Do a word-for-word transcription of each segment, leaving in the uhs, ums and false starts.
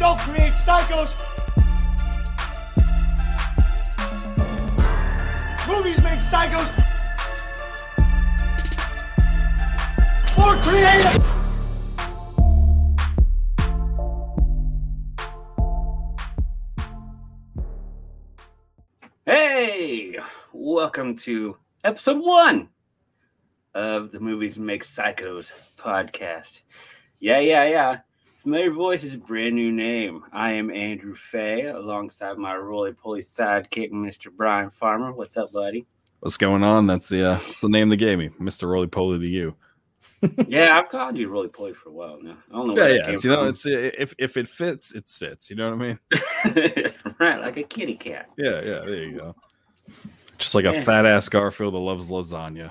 don't create psychos. Movies make psychos more creative. Hey, welcome to episode one of the Movies Make Psychos podcast. Yeah, yeah, yeah. Familiar voice is a brand new name. I am Andrew Fay, alongside my roly-poly sidekick, Mister Brian Farmer. What's up, buddy? What's going on? That's the uh, that's the name they gave me, Mister Roly-Poly to you. Yeah, I've called you roly-poly for a while now. I don't know Yeah, where yeah. that came It's, you know, from. it's if if it fits, it sits. You know what I mean? Right, like a kitty cat. Yeah, yeah. There you go. Just like Yeah. a fat ass Garfield that loves lasagna.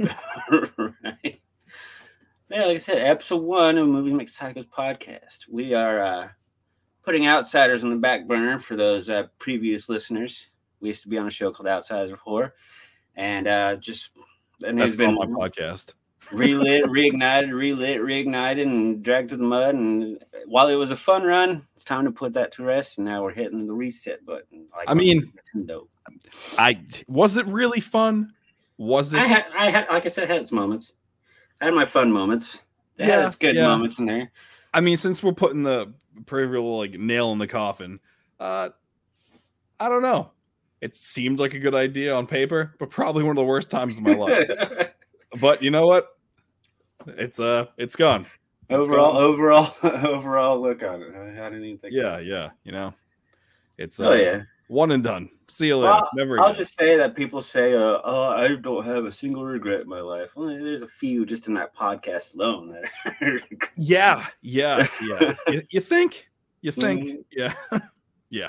Right. Yeah, like I said, episode one of Movie Make Psychos podcast. We are uh, putting Outsiders on the back burner for those uh, previous listeners. We used to be on a show called Outsiders of Horror, and uh, just and That's it's been not my podcast. relit, reignited, relit, reignited, and dragged to the mud. And while it was a fun run, it's time to put that to rest. And now we're hitting the reset button. Like I mean, Nintendo. I was it really fun? Was it? I had, I had, like I said, I had its moments. I had my fun moments. They Yeah, had its good yeah. moments in there. I mean, since we're putting the proverbial like nail in the coffin, uh, I don't know. It seemed like a good idea on paper, but probably one of the worst times of my life. But you know what? It's uh, it's gone. It's overall, gone. overall, overall look on it. I, I didn't even think. Yeah, of it. yeah. You know, it's uh, Oh yeah. one and done. See you later. Well, Never I'll again. just say that people say, uh, "Oh, I don't have a single regret in my life." Well, there's a few just in that podcast alone. That Yeah, yeah, yeah. you, you think? You think? Mhm. Yeah, yeah.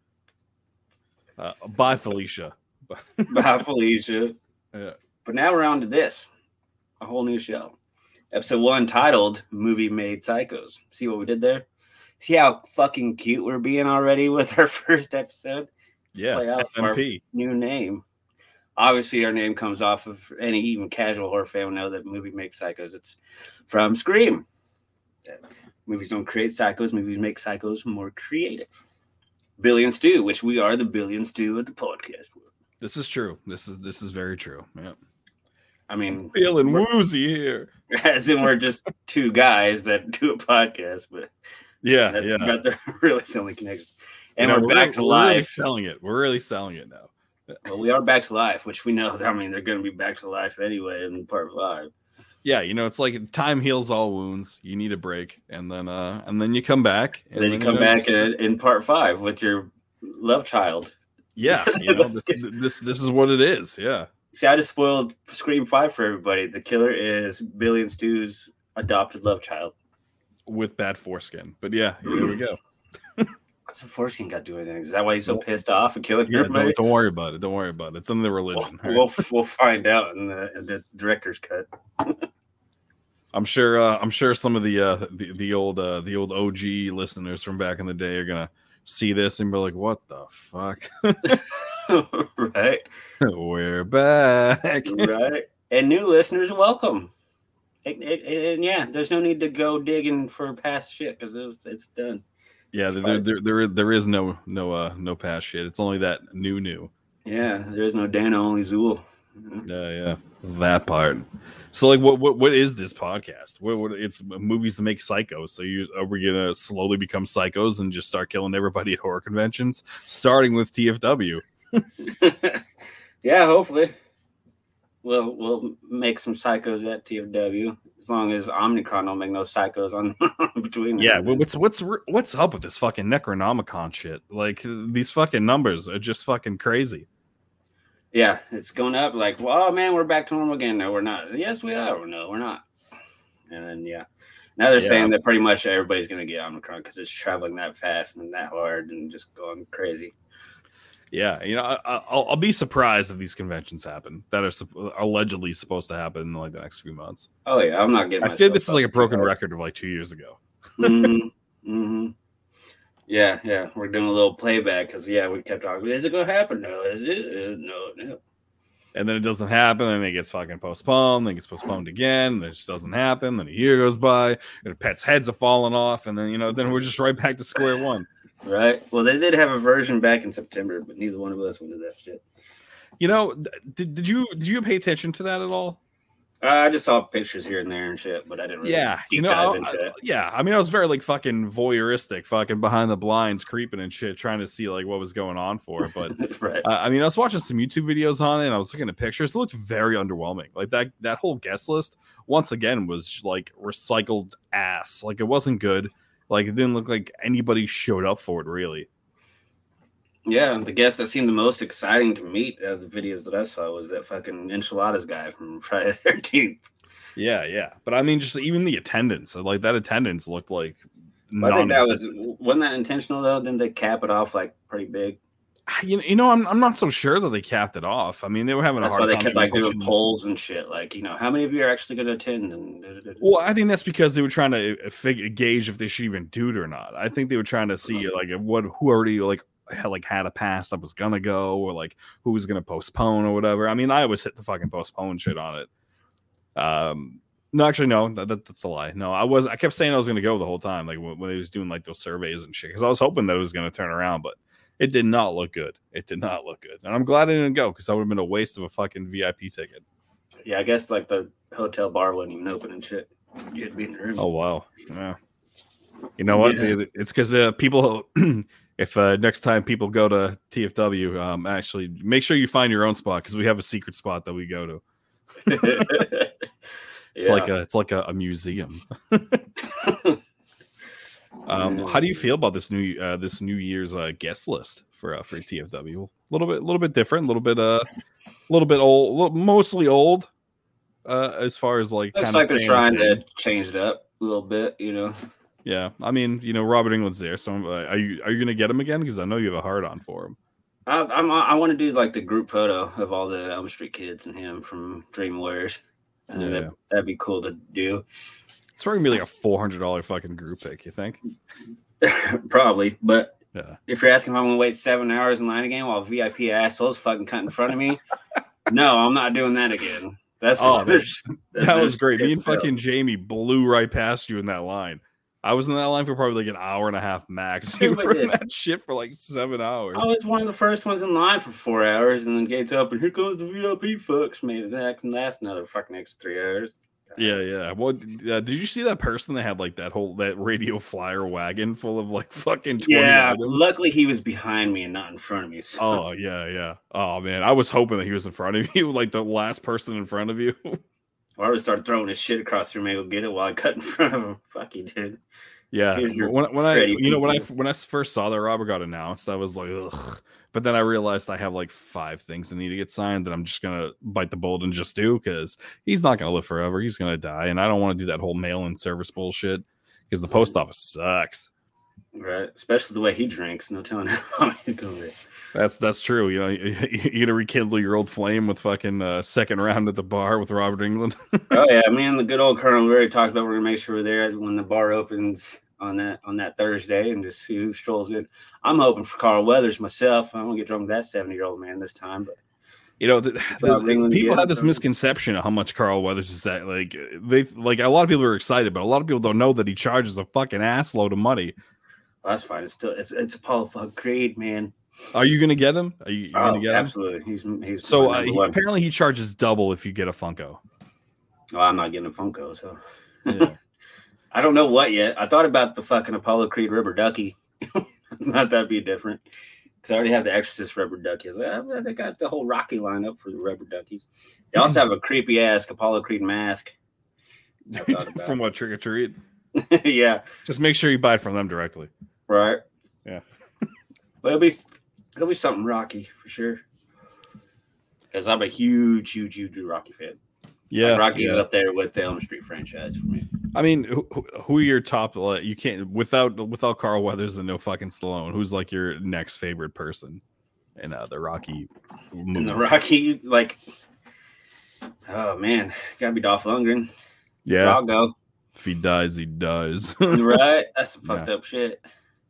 Uh, bye, Felicia. Bye, Felicia. Yeah. But now we're on to this, a whole new show. Episode one titled Movie Made Psychos. See what we did there? See how fucking cute we're being already with our first episode? Yeah, Play out for our F M P. new name. Obviously, our name comes off of any even casual horror fan will know that Movie Makes Psychos. It's from Scream. Movies don't create psychos. Movies make psychos more creative. Billy and Stu, which we are the Billy and Stu of the podcast. This is true. This is this is very true. Yeah. I mean, Feeling we're- woozy here. as in we're just two guys that do a podcast, but Yeah, that's yeah. about the really the only connection. And You know, we're back really- to we're really life. selling it. We're really selling it now. Well, we are back to life, which we know. I mean, they're going to be back to life anyway in part five. Yeah, you know, it's like time heals all wounds. You need a break, and then uh, and then you come back. And And then you come know, back in, in part five with your love child. Yeah, you know, Let's this, get- this this is what it is. Yeah. See, I just spoiled Scream five for everybody. The killer is Billy and Stu's adopted love child. With bad foreskin. But yeah, here we go. What's the foreskin got to do with anything? Is that why he's so pissed off and killing Yeah, everybody? don't, don't worry about it. Don't worry about it. It's in the religion. We'll, all right? we'll, we'll find out in the, in the director's cut. I'm sure. Uh, I'm sure some of the uh, the, the old uh, the old O G listeners from back in the day are gonna see this and be like, "What the fuck? Right, We're back." right. And new listeners, welcome. And, and- and yeah, there's no need to go digging for past shit because it's, it's done. Yeah, there, there, there, there is no no uh, no past shit. It's only that new new. Yeah, there is no Dana, only Zool. Yeah, yeah, that part. So, like, what what what is this podcast? What, what it's movies to make psychos. So, you are we gonna slowly become psychos and just start killing everybody at horror conventions, starting with T F W? Yeah, hopefully. We'll we'll make some psychos at T F W as long as Omnicron don't make no psychos on between. Yeah, them. well, what's what's what's up with this fucking Necronomicon shit? Like, these fucking numbers are just fucking crazy. Yeah, it's going up. Like, well, oh man, we're back to normal again. No, we're not. Yes, we are. No, we're not. And then yeah, now they're Yeah. saying that pretty much everybody's gonna get Omicron because it's traveling that fast and that hard and just going crazy. Yeah, you know, I, I'll, I'll be surprised if these conventions happen that are sup- allegedly supposed to happen in like the next few months. Oh yeah, I'm not getting. I feel myself this is like a up broken too hard. record of like two years ago. mm-hmm. Mm-hmm. Yeah, yeah, we're doing a little playback because yeah, we kept talking. Is it gonna happen? No, is it? Uh, no, no. And then it doesn't happen, and it gets fucking postponed, then it gets postponed again, and it just doesn't happen. Then a year goes by, and pets' heads are falling off, and then you know, then we're just right back to square one. Right. Well, they did have a version back in September, but neither one of us went to that shit. You know, did did you did you pay attention to that at all? Uh, I just saw pictures here and there and shit, but I didn't really Yeah, deep you know, dive I- into it. yeah. I mean, I was very like fucking voyeuristic, fucking behind the blinds, creeping and shit, trying to see like what was going on for it. But Right. uh, I mean, I was watching some YouTube videos on it, and I was looking at pictures. It looked very underwhelming. Like that that whole guest list once again was like recycled ass. Like it wasn't good. Like it didn't look like anybody showed up for it really. Yeah, the guest that seemed the most exciting to meet out of the videos that I saw was that fucking enchiladas guy from Friday the thirteenth. Yeah, yeah. But I mean, just even the attendance, like that attendance looked like. I think that was non-existent. wasn't that intentional though. Didn't they cap it off like pretty big? You know, you know, I'm I'm not so sure that they capped it off. I mean, they were having That's a why hard they time kept like pushing- doing polls and shit. Like, you know, how many of you are actually going to attend? And da, da, da, da. Well, I think that's because they were trying to uh, fig- gauge if they should even do it or not. I think they were trying to see like what who already like had like had a pass that was gonna go, or like who was gonna postpone or whatever. I mean, I always hit the fucking postpone shit on it. Um, no, actually, no, that, that, that's a lie. No, I was I kept saying I was gonna go the whole time, like when, when they was doing like those surveys and shit, because I was hoping that it was gonna turn around, but it did not look good. It did not look good, and I'm glad I didn't go because that would have been a waste of a fucking V I P ticket. Yeah, I guess like the hotel bar wasn't even open and shit. You had to be in the room. Oh wow, yeah. You know what? Yeah. It's because uh, people. If uh, next time people go to T F W, um, actually make sure you find your own spot because we have a secret spot that we go to. It's Yeah. like a it's like a, a museum. um, how do you feel about this new uh, this New Year's uh, guest list for uh, for T F W? A little bit, a little bit different, a little bit, uh, a little bit old, little- mostly old. Uh, as far as like, Looks kinda like they're staying the trying same. to change it up a little bit, you know. Yeah, I mean, you know, Robert England's there, so uh, are you are you gonna get him again? Because I know you have a hard on for him. I, I'm I want to do like the group photo of all the Elm Street kids and him from Dream Warriors. Uh, Yeah. that, that'd be cool to do. It's probably gonna be like a four hundred dollar fucking group pick. You think? Probably, but Yeah. if you're asking if I'm gonna wait seven hours in line again while V I P assholes fucking cut in front of me, no, I'm not doing that again. That's Oh, there's- That was there's great. Me and kids, though. fucking Jamie blew right past you in that line. I was in that line for probably like an hour and a half max. You Yeah, were but in it- that shit for like seven hours. I was one of the first ones in line for four hours, and then gates open. Here comes the V I P fucks. Maybe that can last another fucking next three hours. Yeah, yeah. Well, uh, did you see that person that had like that whole that radio flyer wagon full of like fucking twenty Yeah, items? luckily he was behind me and not in front of me. So. Oh yeah, yeah. Oh man, I was hoping that he was in front of you, like the last person in front of you. Or I would start throwing his shit across the room. Maybe get it while I cut in front of him. Fuck you, dude. Yeah, Here's your when, when I Freddy you know when I pizza. when I first saw that Robert got announced, I was like, ugh. But then I realized I have like five things that need to get signed that I'm just gonna bite the bullet and just do because he's not gonna live forever. He's gonna die, and I don't want to do that whole mail-in service bullshit because the post office sucks. Right, especially the way he drinks. No telling how long he's going to. That's that's true. You know, you, you gonna rekindle your old flame with fucking uh, second round at the bar with Robert England. Oh yeah, me and the good old Colonel we already talked about. We're gonna make sure we're there when the bar opens on that on that Thursday and just see who strolls in. I'm hoping for Carl Weathers myself. I don't get drunk with that seventy year old man this time, but You know, the, the, Robert England people again, have this so- misconception of how much Carl Weathers is at. Like they, like a lot of people are excited, but a lot of people don't know that he charges a fucking ass load of money. well, that's fine. It's still it's it's Apollo fuck Creed, man. Are you gonna get him? Are you, you Oh, gonna get him? absolutely. He's he's So my uh, number he, one. apparently he charges double if you get a Funko. Oh, I'm not getting a Funko, so Yeah. I don't know what yet. I thought about the fucking Apollo Creed rubber ducky. Not that'd be different. Because I already have the Exorcist rubber ducky. I was like, oh, they got the whole Rocky lineup for the rubber duckies. They also have a creepy ass Apollo Creed mask. I thought about From what Trick or Treat? it. Yeah, Just make sure you buy it from them directly. right. Yeah. But it'll be it'll be something Rocky for sure. Because I'm a huge, huge, huge Rocky fan. Yeah, Like, Rocky's yeah. up there with the Elm Street franchise for me. I mean, who, who are your top? Like, you can't without without Carl Weathers and no fucking Stallone. Who's like your next favorite person in uh, the Rocky movies? And the Rocky, like, oh man, gotta be Dolph Lundgren. Yeah, Drago. if he dies, he dies. Right? That's some fucked Yeah. up shit.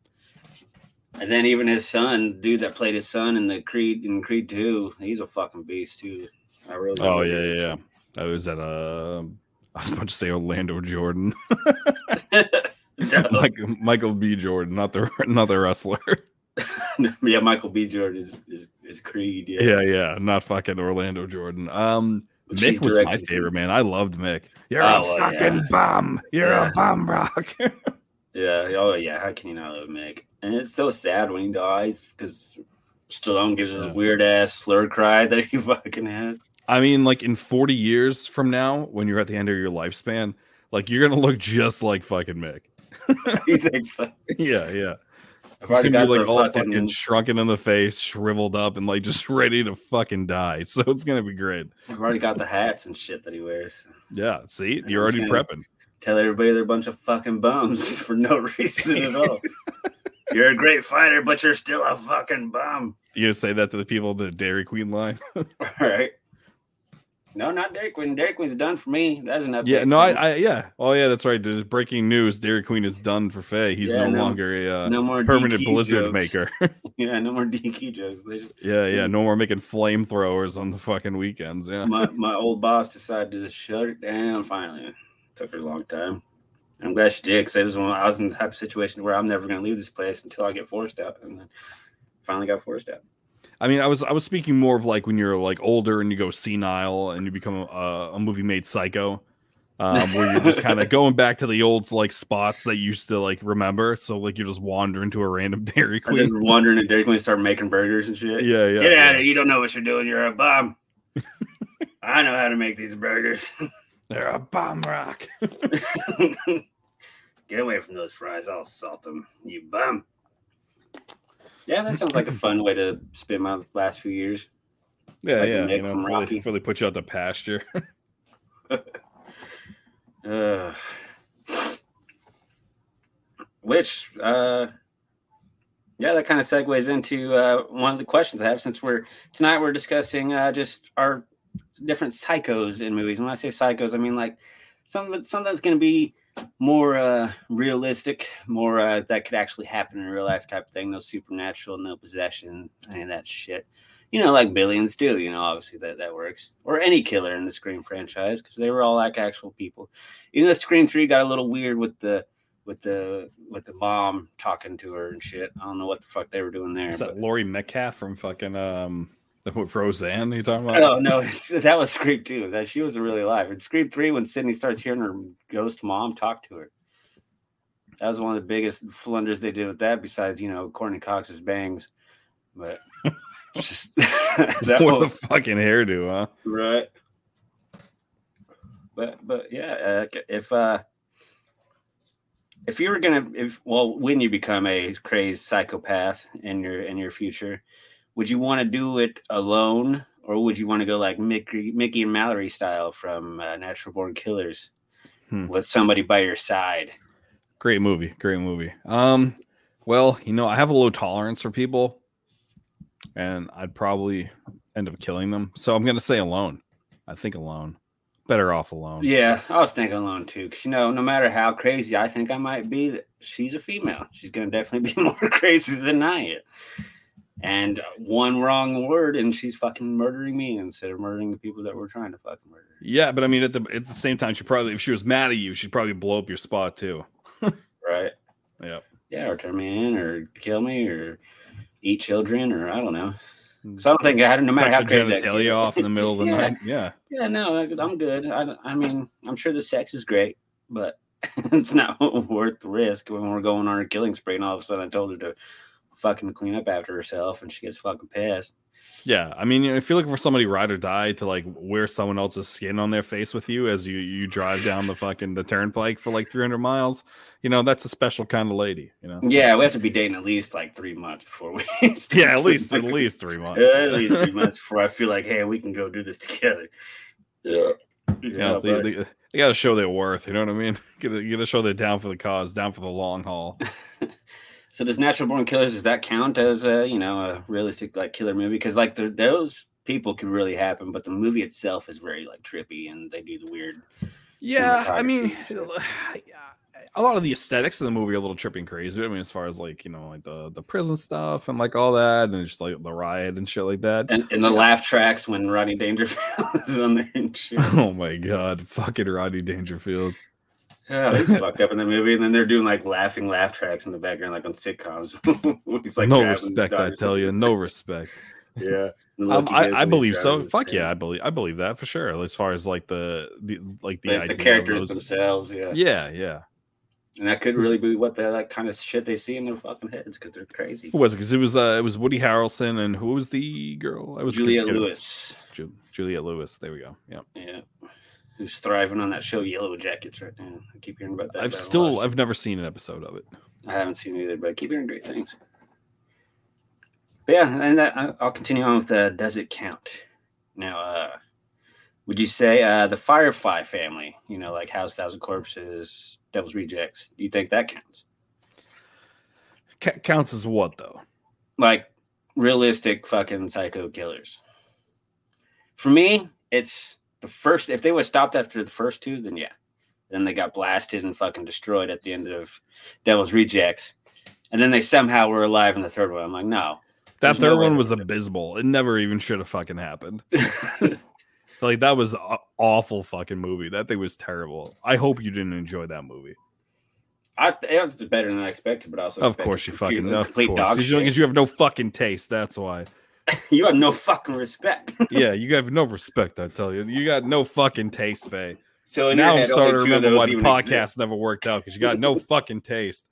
And then even his son, dude that played his son in the Creed in Creed two, he's a fucking beast too. I really. Oh yeah, yeah, yeah. I was at a. I was about to say Orlando Jordan. No. Michael, Michael B. Jordan, not the not the wrestler. Yeah, Michael B. Jordan is is, is Creed. Yeah. yeah, yeah, not fucking Orlando Jordan. Um, Which Mick he's was my directed favorite from. man. I loved Mick. You're Oh, a well, fucking yeah. bum. You're Yeah. a bum, Brock. Yeah. Oh yeah. How can you not love Mick? And it's so sad when he dies because Stallone gives his Yeah. weird ass slur cry that he fucking has. I mean, like in forty years from now, when you're at the end of your lifespan, like you're gonna look just like fucking Mick. He thinks so. Yeah, yeah. I've He's already gonna got be like the all fucking. fucking shrunken in the face, shriveled up, and like just ready to fucking die. So it's gonna be great. I've already got the hats and shit that he wears. Yeah, see, I'm you're already just gonna- prepping. Tell everybody they're a bunch of fucking bums for no reason at all. You're a great fighter, but you're still a fucking bum. You gonna say that to the people of the Dairy Queen line? All right. No, not Dairy Queen. Dairy Queen's done for me. That's an update. Yeah, no, for I, me. I, yeah. Oh, yeah, that's right. There's breaking news. Dairy Queen is done for Faye. He's Yeah, no, no- longer a uh, no more permanent D Q blizzard jokes. maker. Yeah, no more D Q jokes. They just- yeah, yeah. No more making flamethrowers on the fucking weekends. Yeah. my my old boss decided to just shut it down. Finally, it took her a long time. I'm glad she did because I was one, I was in the type of situation where I'm never going to leave this place until I get forced out, and then finally got forced out. I mean, I was I was speaking more of like when you're like older and you go senile and you become a, a movie made Psycho, um, where you're just kind of going back to the old like spots that you used to like remember. So like you just wander into a random Dairy I'm just Queen. wondering if Dairy Queen start making burgers and shit. Yeah, yeah. Get yeah. out of here! You don't know what you're doing. You're a bum. I know how to make these burgers. They're a bomb rock. Get away from those fries. I'll salt them. You bum. Yeah, that sounds like a fun way to spend my last few years. Yeah, Like yeah. Nick You know, from before they, Rocky. before they put you out the pasture. Uh, which, uh, yeah, that kind of segues into uh, one of the questions I have since we're tonight we're discussing uh, just our different psychos in movies. And when I say psychos, I mean like something something that's going to be more uh, realistic, more uh, that could actually happen in real life type of thing. No supernatural, no possession, any of that shit. You know, like Billions do. You know, obviously that that works. Or any killer in the Scream franchise because they were all like actual people. Even though Scream three got a little weird with the with the with the mom talking to her and shit. I don't know what the fuck they were doing there. Is But... that Laurie Metcalf from fucking um with Roseanne? You talking about? Oh no, it's- that was Scream two. That she was really alive. In Scream three, when Sydney starts hearing her ghost mom talk to her, that was one of the biggest flunders they did with that. Besides, you know, Courtney Cox's bangs, but just that What was a fucking hairdo, huh? right. But but yeah, uh, if uh, if you were gonna, if well, when you become a crazed psychopath in your in your future, would you want to do it alone, or would you want to go like Mickey, Mickey and Mallory style from uh, Natural Born Killers, Hmm. with somebody by your side? Great movie, great movie. Um, well, you know, I have a low tolerance for people, and I'd probably end up killing them. So I'm gonna say alone. I think alone. Better off alone. Yeah, I was thinking alone too, because you know, no matter how crazy I think I might be, that she's a female. She's gonna definitely be more crazy than I am. And one wrong word, and she's fucking murdering me instead of murdering the people that we're trying to fucking murder. Yeah, but I mean, at the at the same time, she probably, if she was mad at you, she'd probably blow up your spot too. Right? Yeah. Yeah, or turn me in, or kill me, or eat children, or I don't know. So I don't think I had no matter Cut how your crazy I genitalia get. off in the middle of the Yeah. night. Yeah. Yeah, no, I- I'm good. I, I mean, I'm sure the sex is great, but it's not worth the risk when we're going on a killing spree. And all of a sudden, I told her to fucking clean up after herself, and she gets fucking pissed. Yeah, I mean, you know, if you're looking for somebody ride or die to like wear someone else's skin on their face with you as you you drive down the fucking the turnpike for like three hundred miles, you know, that's a special kind of lady, you know. Yeah, we have to be dating at least like three months before we. start Yeah, at doing, least like, at least three months. Yeah, at least three months before I feel like, hey, we can go do this together. Yeah, You yeah, know, they, but- they, they got to show their worth. You know what I mean? Got to show they're down for the cause, down for the long haul. So does Natural Born Killers, does that count as a, you know, a realistic like killer movie? Because like the, those people could really happen, but the movie itself is very like trippy, and they do the weird. Yeah, I mean, cinematography. a lot of the aesthetics of the movie are a little tripping crazy. I mean, as far as like, you know, like the, the prison stuff and like all that, and just like the riot and shit like that. And, and the yeah. laugh tracks when Rodney Dangerfield is on there and shit. Oh my god, fucking Rodney Dangerfield. Yeah, he's fucked up in the movie, and then they're doing like laughing laugh tracks in the background, like on sitcoms. He's like, no respect, I tell you, no respect. Yeah, um, I, I believe so. Fuck yeah, I believe I believe that for sure. As far as like the, the like the, like the characters themselves, yeah, yeah, yeah. And that could really be what the like kind of shit they see in their fucking heads because they're crazy. Who was it? Because it was uh, it was Woody Harrelson, and who was the girl? I was Juliette Lewis. Ju- Juliette Lewis. There we go. Yeah, yeah. Who's thriving on that show Yellow Jackets right now? I keep hearing about that. I've still I've never seen an episode of it. I haven't seen it either, but I keep hearing great things. But yeah, and that, I'll continue on with the Does It Count? Now, uh, would you say uh, the Firefly family, you know, like House Thousand Corpses, Devil's Rejects, do you think that counts? C- counts as what, though? Like realistic fucking psycho killers. For me, it's the first. If they would have stopped after the first two, then yeah. Then they got blasted and fucking destroyed at the end of Devil's Rejects. And then they somehow were alive in the third one. I'm like, no. That third no one was abysmal. It never even should have fucking happened. Like, that was an awful fucking movie. That thing was terrible. I hope you didn't enjoy that movie. I, it was better than I expected, but also of course you fucking know. Of course, because you have no fucking taste. That's why. You have no fucking respect. Yeah, you have no respect. I tell you, you got no fucking taste, Faye. So now head, I'm starting to remember why the podcast exist. Never worked out because you got no fucking taste.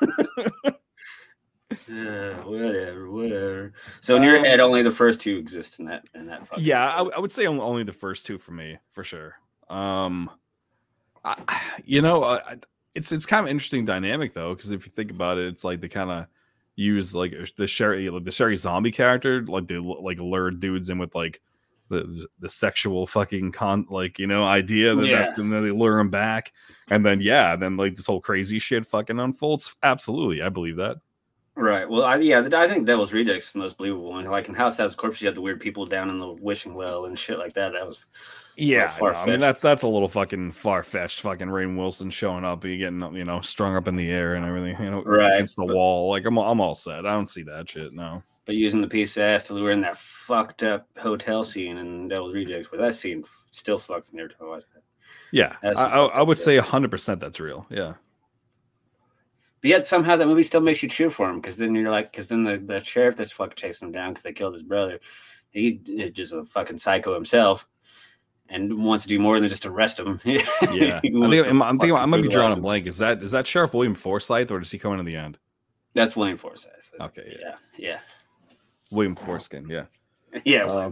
Uh, whatever, whatever. So in your um, head, only the first two exist in that. In that. Yeah, I, I would say only the first two for me, for sure. Um, I, you know, I, it's it's kind of interesting dynamic though, because if you think about it, it's like they kind of use like the Sherry, like the Sherry Zombie character, like they like lure dudes in with like the the sexual fucking con, like you know, idea that yeah. that's gonna they lure them back, and then yeah, then like this whole crazy shit fucking unfolds. Absolutely, I believe that. Right. Well, I, yeah, I think Devil's Rejects is the most believable one. Like in House Thousand Corpses, you had the weird people down in the wishing well and shit like that. That was yeah. No, I mean, that's that's a little fucking far fetched. Fucking Rainn Wilson showing up, and getting you know strung up in the air and everything, you know, right against the but, wall. Like I'm, I'm all set. I don't see that shit. No. But using the piece of ass to lure in that fucked up hotel scene in Devil's Rejects, but that scene still fucks me every time I watch that. Yeah, I, I, I would say a hundred percent that's real. Yeah. But yet somehow that movie still makes you cheer for him because then you're like, because then the, the sheriff that's fucking chasing him down because they killed his brother, he is just a fucking psycho himself and wants to do more than just arrest him. Yeah, I think, I'm, I'm thinking I might be drawing a blank. Is that is that Sheriff William Forsythe or does he come in at the end? That's William Forsythe. Okay, yeah, yeah, yeah. William Foreskin, yeah, yeah. Um,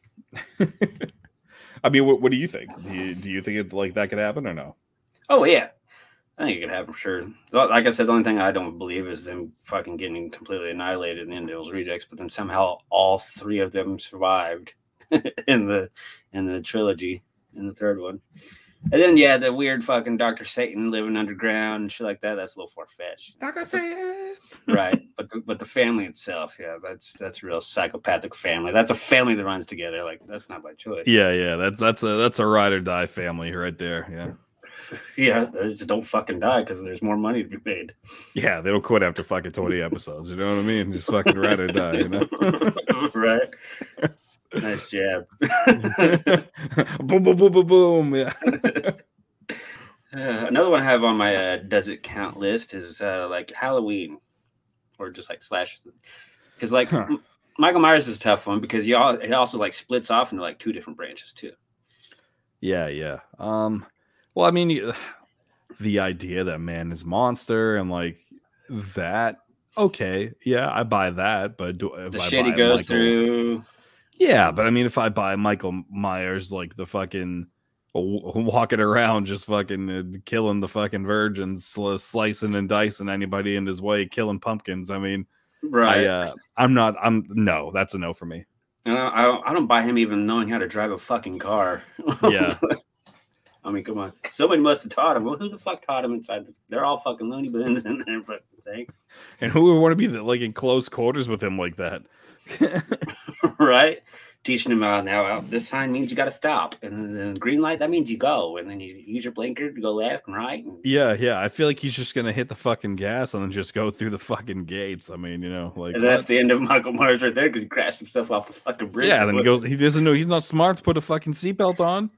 I mean, what, what do you think? Do you do you think it like that could happen or no? Oh yeah. I think it could happen for sure. Like I said, the only thing I don't believe is them fucking getting completely annihilated in the Devil's Rejects, but then somehow all three of them survived in the in the trilogy, in the third one. And then yeah, the weird fucking Doctor Satan living underground and shit like that, that's a little far fetched. Doctor Satan. Right. But the but the family itself, yeah, that's that's a real psychopathic family. That's a family that runs together. Like that's not by choice. Yeah, yeah. That's that's a that's a ride or die family right there. Yeah. Yeah, they just don't fucking die because there's more money to be made. Yeah, they don't quit after fucking twenty episodes. You know what I mean? Just fucking ride or die, you know? Right. Nice jab. Boom, boom, boom, boom, boom. Yeah. Uh, another one I have on my uh, does it count list is uh, like Halloween or just like slashes. Because like huh. M- Michael Myers is a tough one because you all, it also like splits off into like two different branches too. Yeah, yeah. Um. Well, I mean, the idea that man is monster and like that, okay, yeah, I buy that. But do, if the I shit buy he goes Michael, through, yeah. But I mean, if I buy Michael Myers, like the fucking walking around, just fucking uh, killing the fucking virgins, sl- slicing and dicing anybody in his way, killing pumpkins. I mean, right? I, uh, I'm not. I'm no. That's a no for me. I don't, I don't. I don't buy him even knowing how to drive a fucking car. Yeah. I mean, come on. Somebody must have taught him. Well, who the fuck taught him inside? The, they're all fucking loony bins in there, but thing. And who would want to be the, like in close quarters with him like that? Right? teaching him uh, now uh, this sign means you got to stop, and then the green light that means you go, and then you use your blinker to go left and right. And... Yeah, yeah. I feel like he's just gonna hit the fucking gas and then just go through the fucking gates. I mean, you know, like and that's the end of Michael Myers right there because he crashed himself off the fucking bridge. Yeah, then he goes. He doesn't know. He's not smart to put a fucking seatbelt on.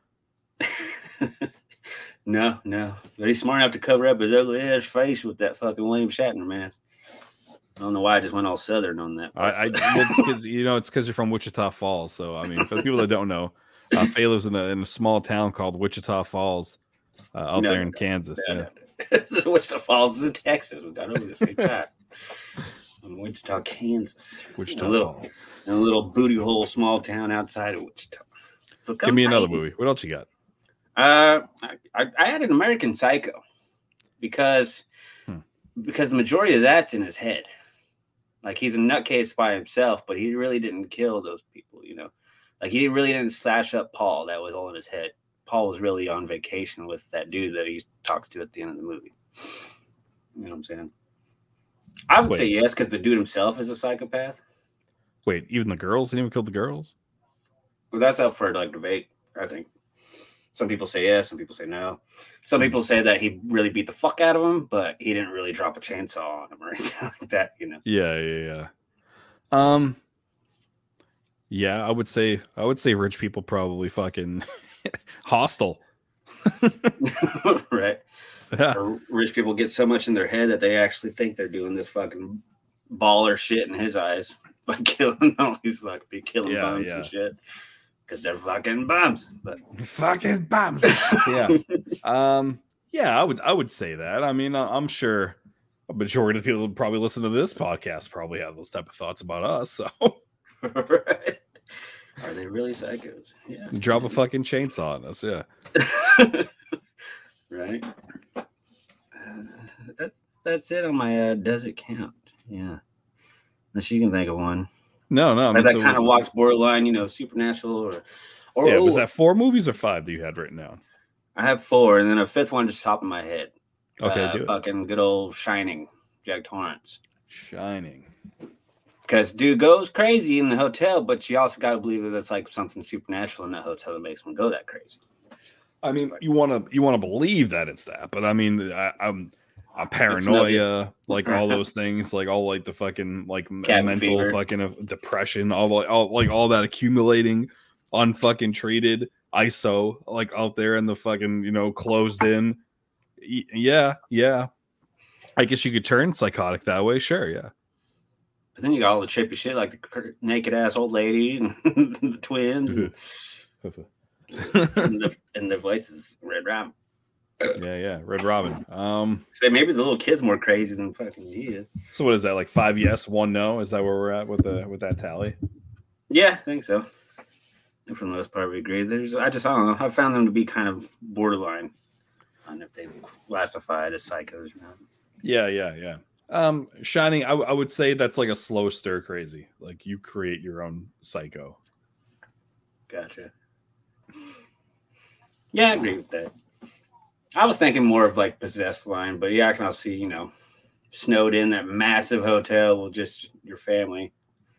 no, no, but he's smart enough to cover up his ugly ass face with that fucking William Shatner mask. I don't know why I just went all southern on that. I, I well, it's because you know it's because you're from Wichita Falls. So I mean, for the people that don't know, uh, Faye lives in a in a small town called Wichita Falls, uh, out no, there in no, Kansas. No, yeah. no. Wichita Falls is in Texas. We got over this big time. In Wichita, Kansas. Wichita a little, Falls. In a little booty hole, small town outside of Wichita. So give me another movie. What else you got? Uh, I, I, I had an American Psycho because hmm. because the majority of that's in his head. Like, he's a nutcase by himself, but he really didn't kill those people, you know? Like, he really didn't slash up Paul. That was all in his head. Paul was really on vacation with that dude that he talks to at the end of the movie. You know what I'm saying? I would Wait. say yes, because the dude himself is a psychopath. Wait, even the girls? Didn't even kill the girls? Well, that's up for, like, debate, I think. Some people say yes, some people say no. Some people say that he really beat the fuck out of him, but he didn't really drop a chainsaw on him or anything like that, you know. Yeah, yeah, yeah. Um, yeah, I would say I would say rich people probably fucking hostile. Right. Yeah. Or rich people get so much in their head that they actually think they're doing this fucking baller shit in his eyes by killing all these fucking be killing yeah, bums yeah. and shit. Because they're fucking bums, but fucking bums. Yeah, um, yeah, I would, I would say that. I mean, I'm sure a majority of people who probably listen to this podcast probably have those type of thoughts about us. So, right? Are they really psychos? Yeah. Drop a fucking chainsaw on us, yeah. Right. Uh, that, that's it on my. Uh, does it count? Yeah. Unless you can think of one. No, no. I mean, that so, kind of walks borderline, you know, supernatural or, or yeah. Was that four movies or five that you had written down? I have four, and then a fifth one just top of my head. Okay, uh, do fucking it. Good old Shining, Jack Torrance. Shining. Because dude goes crazy in the hotel, but you also got to believe that it's like something supernatural in that hotel that makes him go that crazy. I mean, you want to you want to believe that it's that, but I mean, I, I'm. A paranoia, like all those things, like all like the fucking like Cabin mental fever. fucking uh, depression, all like all like all that accumulating, unfucking treated I S O, like out there in the fucking you know closed in. Y- yeah, yeah. I guess you could turn psychotic that way, sure, yeah. But then you got all the trippy shit, like the naked ass old lady and the twins, and, and the and the voices, Red Rum. Yeah, yeah, Red Robin. Um, Say maybe the little kid's more crazy than fucking he is. So what is that? Like five yes, one no? Is that where we're at with the with that tally? Yeah, I think so. For the most part, we agree. There's, I just, I don't know. I found them to be kind of borderline on if they classified as psychos or not. Yeah, yeah, yeah. Um, Shining, I, I would say that's like a slow stir crazy. Like you create your own psycho. Gotcha. Yeah, I agree with that. I was thinking more of like possessed line, but yeah, I can also see, you know, snowed in that massive hotel with just your family.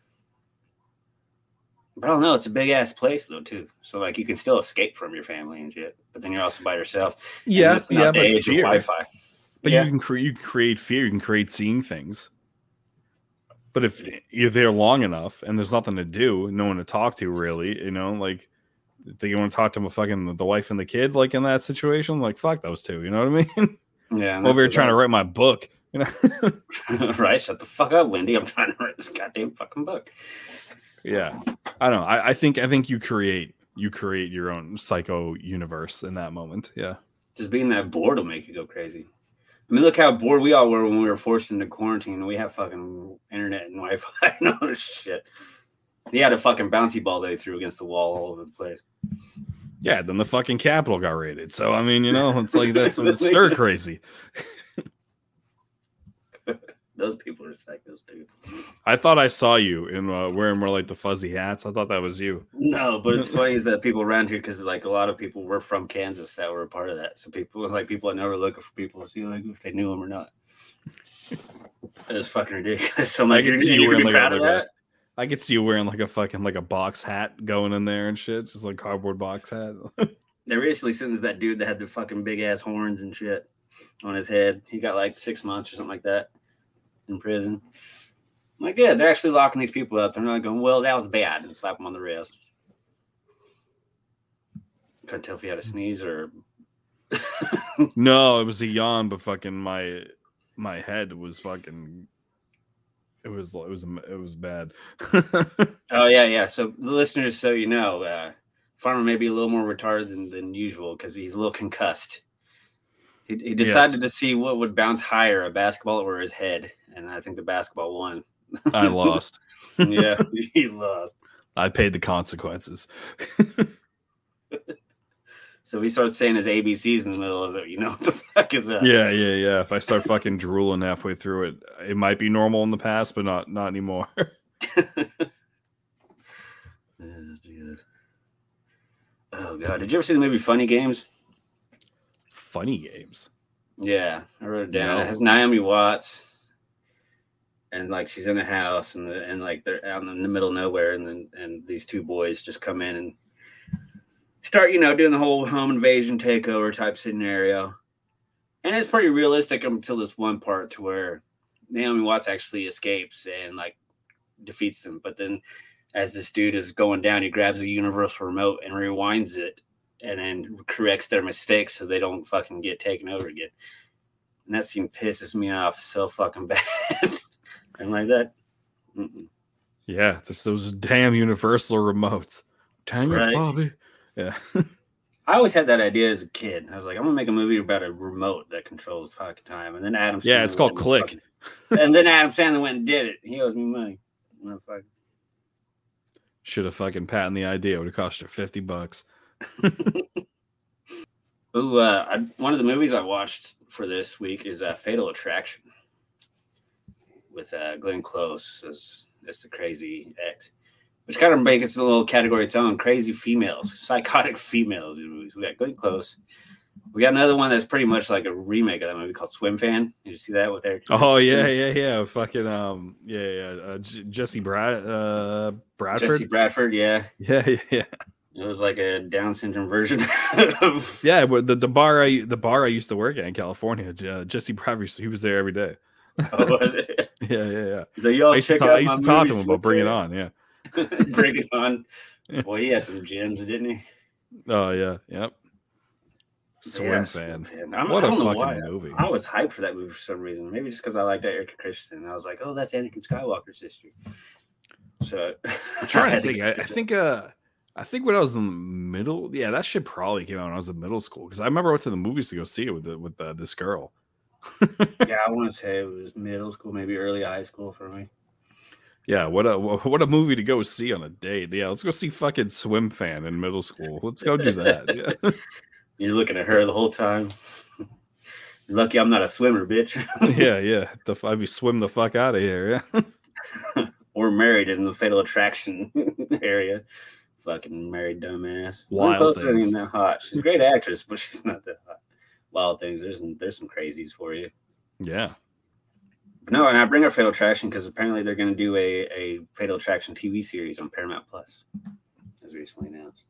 But I don't know, it's a big ass place though too. So like you can still escape from your family and shit, but then you're also by yourself. Yeah, yeah, the but age fear. of Wi-Fi. But yeah. you can create you can create fear, you can create seeing things. But if you're there long enough and there's nothing to do, no one to talk to really, you know, like do you want to talk to my fucking the wife and the kid like in that situation? Like fuck those two, you know what I mean? Yeah. Over here trying to write my book, you know. Right, shut the fuck up, Wendy. I'm trying to write this goddamn fucking book. Yeah. I don't know. I, I think I think you create you create your own psycho universe in that moment. Yeah. Just being that bored will make you go crazy. I mean, look how bored we all were when we were forced into quarantine and we have fucking internet and Wi-Fi and all this shit. He had a fucking bouncy ball they threw against the wall all over the place. Yeah, then the fucking Capitol got raided. So, I mean, you know, it's like that's stir crazy. Those people are psychos too. I thought I saw you in uh, wearing more like the fuzzy hats. I thought that was you. No, but it's funny is that people around here, because like a lot of people were from Kansas that were a part of that. So people like people I know were looking for people to see like if they knew them or not. It was fucking ridiculous. So I'm like, I can you're, see you you're wearing like, proud like of that? I could see you wearing like a fucking like a box hat going in there and shit, just like cardboard box hat. They recently sentenced that dude that had the fucking big ass horns and shit on his head. He got like six months or something like that in prison. I'm like, yeah, they're actually locking these people up. They're not going, well, that was bad, and slap them on the wrist. Couldn't tell if he had a sneeze or. No, it was a yawn, but fucking my my head was fucking. It was it was it was bad. Oh yeah, yeah. So the listeners, so you know, uh, Farmer may be a little more retarded than, than usual because he's a little concussed. He, he decided yes. to see what would bounce higher, a basketball or his head, and I think the basketball won. I lost. Yeah, he lost. I paid the consequences. So he starts saying his A B Cs in the middle of it. You know what the fuck is that? Yeah, yeah, yeah. If I start fucking drooling halfway through it, it might be normal in the past, but not not anymore. Oh god, did you ever see the movie Funny Games? Funny Games. Yeah, I wrote it down. No. It has Naomi Watts, and like she's in a house, and the and like they're out in the middle of nowhere, and then and these two boys just come in and start, you know, doing the whole home invasion takeover type scenario. And it's pretty realistic until this one part to where Naomi Watts actually escapes and like defeats them. But then as this dude is going down, he grabs a universal remote and rewinds it and then corrects their mistakes so they don't fucking get taken over again. And that scene pisses me off so fucking bad. And like that. Mm-mm. Yeah, this, those damn universal remotes. Dang it, Right. Bobby. Yeah. I always had that idea as a kid. I was like, I'm gonna make a movie about a remote that controls fucking time. And then Adam Sandler Yeah, it's called went Click. and fucking- and then Adam Sandler went and did it. He owes me money. Motherfucker. Should have fucking patented the idea. It would have cost you fifty bucks. Ooh, uh, I, one of the movies I watched for this week is uh, Fatal Attraction with uh, Glenn Close as, as the crazy ex. Which kind of makes it a little category of its own. Crazy females, psychotic females in movies. We got Glenn Close. We got another one that's pretty much like a remake of that movie called Swim Fan. Did you see that with Eric? Oh yeah, yeah, yeah. Fucking um, yeah, yeah. Uh, J- Jesse Brad, uh, Bradford. Jesse Bradford, yeah. Yeah, yeah, yeah. It was like a Down syndrome version of. Yeah, but the, the bar I the bar I used to work at in California, uh, Jesse Bradford, he was there every day. Oh, was it? Yeah, yeah, yeah. So y'all I used to check talk, out I used my to talk to movie, him about Bring It Swim On. Yeah. Fan. Bring It On. Boy, he had some gems, didn't he? Oh yeah, yep. Swim Yeah, Fan. Swim Fan. I'm- What I a don't know fucking why. movie. I was hyped for that movie for some reason. Maybe just because I liked Erica Christensen. I was like, oh, that's Anakin Skywalker's sister. So I'm trying I to had think. get I, I that. think. Uh, I think when I was in the middle, yeah, that shit probably came out when I was in middle school because I remember I went to the movies to go see it with the, with uh, this girl. Yeah, I want to say it was middle school, maybe early high school for me. Yeah, what a what a movie to go see on a date. Yeah, let's go see fucking Swim Fan in middle school. Let's go do that. Yeah. You're looking at her the whole time. You're lucky I'm not a swimmer, bitch. yeah, yeah. The, I'd be swim the fuck out of here. Yeah. Or married in the Fatal Attraction area. Fucking married dumbass. Wild Glenn Close isn't Things. even that hot. She's a great actress, but she's not that hot. Wild Things. There's some, there's some crazies for you. Yeah. But no, and I bring up Fatal Attraction because apparently they're going to do a, a Fatal Attraction T V series on Paramount Plus, as recently announced.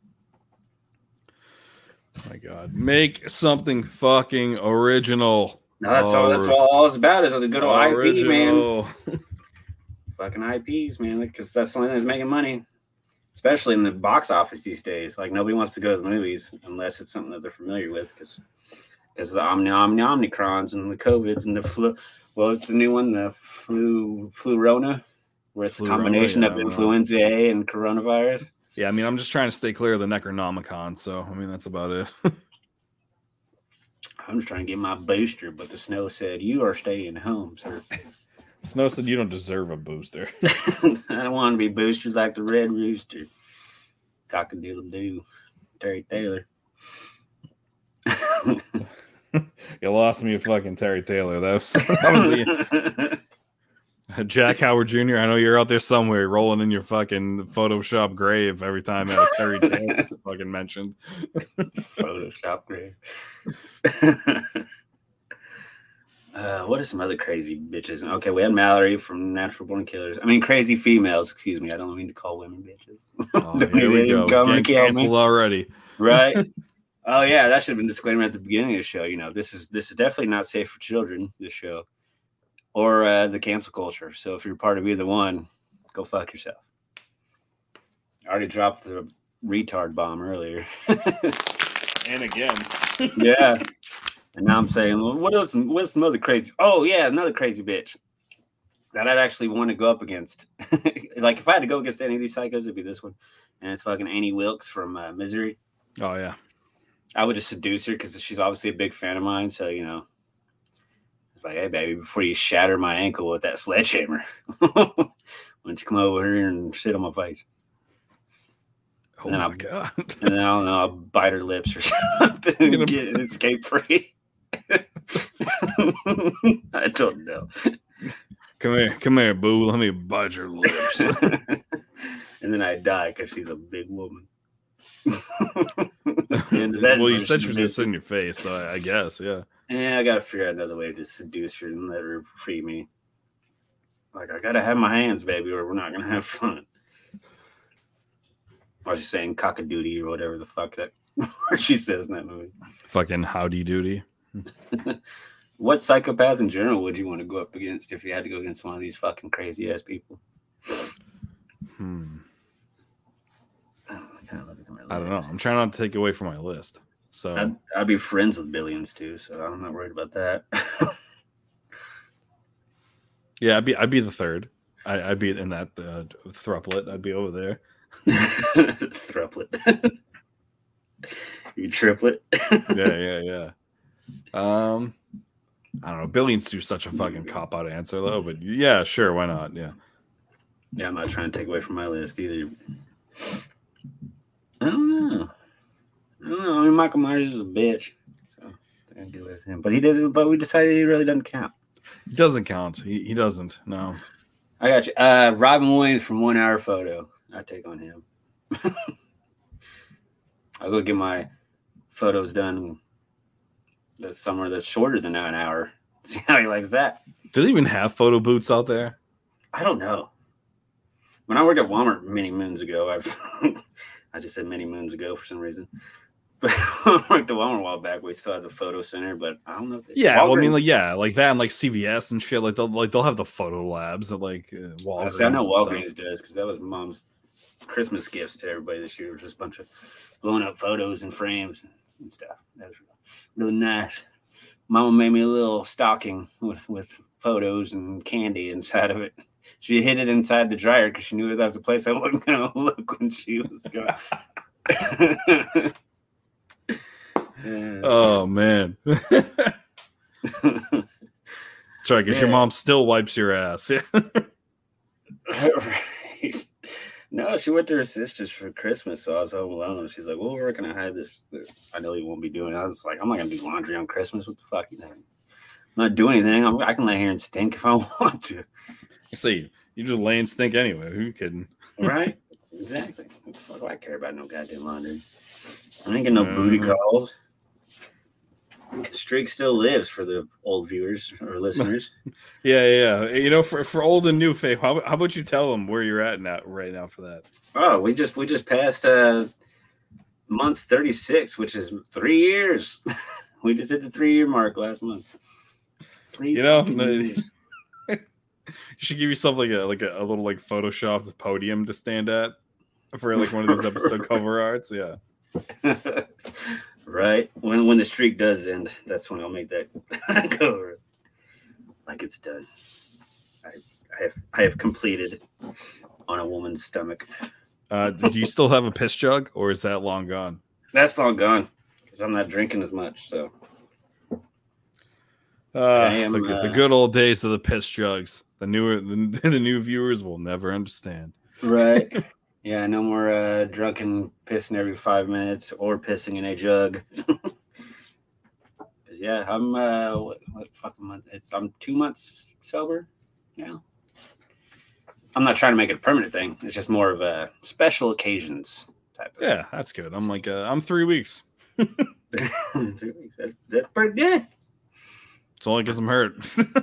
My God, make something fucking original. No, that's all. That's all, all it's about is the good old I P, man. Original. Fucking I Ps, man, because that's the only thing that's making money, especially in the box office these days. Like nobody wants to go to the movies unless it's something that they're familiar with, because because the Omni Omni Omnicrons and the COVIDs and the flu. What was the new one? The flu flu Rona, where it's a Flurona, combination yeah, of I don't know. influenza A and coronavirus. Yeah, I mean, I'm just trying to stay clear of the Necronomicon, so I mean that's about it. I'm just trying to get my booster, but the snow said you are staying home, sir. Snow said you don't deserve a booster. I don't want to be boosted like the Red Rooster. Cock-a-doodle-doo. Terry Taylor. You lost me a fucking Terry Taylor. That was, that was the, Jack Howard Junior I know you're out there somewhere rolling in your fucking Photoshop grave every time uh, Terry Taylor is fucking mentioned. Photoshop grave. Uh, what are some other crazy bitches? Okay, we had Mallory from Natural Born Killers. I mean, crazy females. Excuse me. I don't mean to call women bitches. Oh, here we go. Getting canceled already. Right? Oh yeah, that should have been disclaimer at the beginning of the show. You know, this is this is definitely not safe for children. This show, or uh, the cancel culture. So if you're part of either one, go fuck yourself. I already dropped the retard bomb earlier. And again. Yeah. And now I'm saying, well, what else? What's some other crazy? Oh yeah, another crazy bitch that I'd actually want to go up against. Like if I had to go against any of these psychos, it'd be this one. And it's fucking Annie Wilkes from uh, Misery. Oh yeah. I would just seduce her because she's obviously a big fan of mine. So you know, it's like, hey baby, before you shatter my ankle with that sledgehammer, why don't you come over here and shit on my face? Oh and my I'll, god! And then I don't know, I'll bite her lips or something and gonna... get and escape free. I don't know. Come here, come here, boo. Let me bite your lips. And then I die because she's a big woman. Well, you said she was just in your face, so I, I guess, yeah. Yeah, I gotta figure out another way to seduce her and let her free me. Like I gotta have my hands, baby, or we're not gonna have fun. Or she's saying cock-a-doodie or whatever the fuck that she says in that movie. Fucking howdy doody. What psychopath in general would you want to go up against if you had to go against one of these fucking crazy ass people? Hmm. I don't know. I'm trying not to take away from my list. So I'd, I'd be friends with billions too, so I'm not worried about that. Yeah, I'd be I'd be the third. I, I'd be in that uh, thrupplet. I'd be over there. Thrupplet. You triplet. Yeah, yeah, yeah. Um, I don't know. Billions do such a fucking cop out answer though, but yeah, sure, why not? Yeah. Yeah, I'm not trying to take away from my list either. I don't know. I don't know. I mean, Michael Myers is a bitch, so I can get with him. But he doesn't. But we decided he really doesn't count. He doesn't count. He he doesn't. No. I got you. Uh, Robin Williams from One Hour Photo. I take on him. I'll go get my photos done. That's somewhere that's shorter than an hour. See how he likes that. Do they even have photo booths out there? I don't know. When I worked at Walmart many moons ago, I've I just said many moons ago for some reason. But when I worked at Walmart a while back, we still had the photo center, but I don't know if they Yeah, Walgreens, well, I mean, like, yeah, like that and like C V S and shit. Like they'll like they'll have the photo labs at like uh, Walgreens. See, I know Walgreens does because that was Mom's Christmas gifts to everybody this year. It was just a bunch of blown up photos and frames and stuff. That was really nice. Mama made me a little stocking with, with photos and candy inside of it. She hid it inside the dryer because she knew that was a place I wasn't going to look when she was going. Oh, man. That's right, because your mom still wipes your ass. Right. No, she went to her sister's for Christmas, so I was home alone. She's like, well, we're going to hide this. I know you won't be doing it. I was like, I'm not going to do laundry on Christmas. What the fuck you think? I'm not doing anything. I'm, I can lay here and stink if I want to. See, you just lay and stink anyway. Who are you kidding? Right? Exactly. What the fuck do I care about no goddamn laundry? I ain't getting no mm. booty calls. Streak still lives for the old viewers or listeners. yeah, yeah. You know, for, for old and new, Faye, how, how about you tell them where you're at now, right now for that? Oh, we just we just passed uh, month thirty-six, which is three years. We just hit the three year mark last month. Three. You know, years. You should give yourself like a like a, a little like Photoshop the podium to stand at for like one of these episode cover arts. Yeah. Right. When when the streak does end, that's when I'll make that cover. Like it's done. I, I have I have completed on a woman's stomach. Uh, do you still have a piss jug, or is that long gone? That's long gone because I'm not drinking as much. So. Uh, am, the, uh, the good old days of the piss jugs. The newer the, the new viewers will never understand. Right. Yeah, no more uh, drunken pissing every five minutes or pissing in a jug. Yeah, I'm uh, what, what fucking month? It's I'm two months sober now. I'm not trying to make it a permanent thing. It's just more of a special occasions type of Yeah, that's good. I'm like uh, I'm three weeks. Three weeks. That's that's pretty good. It's only because I'm hurt.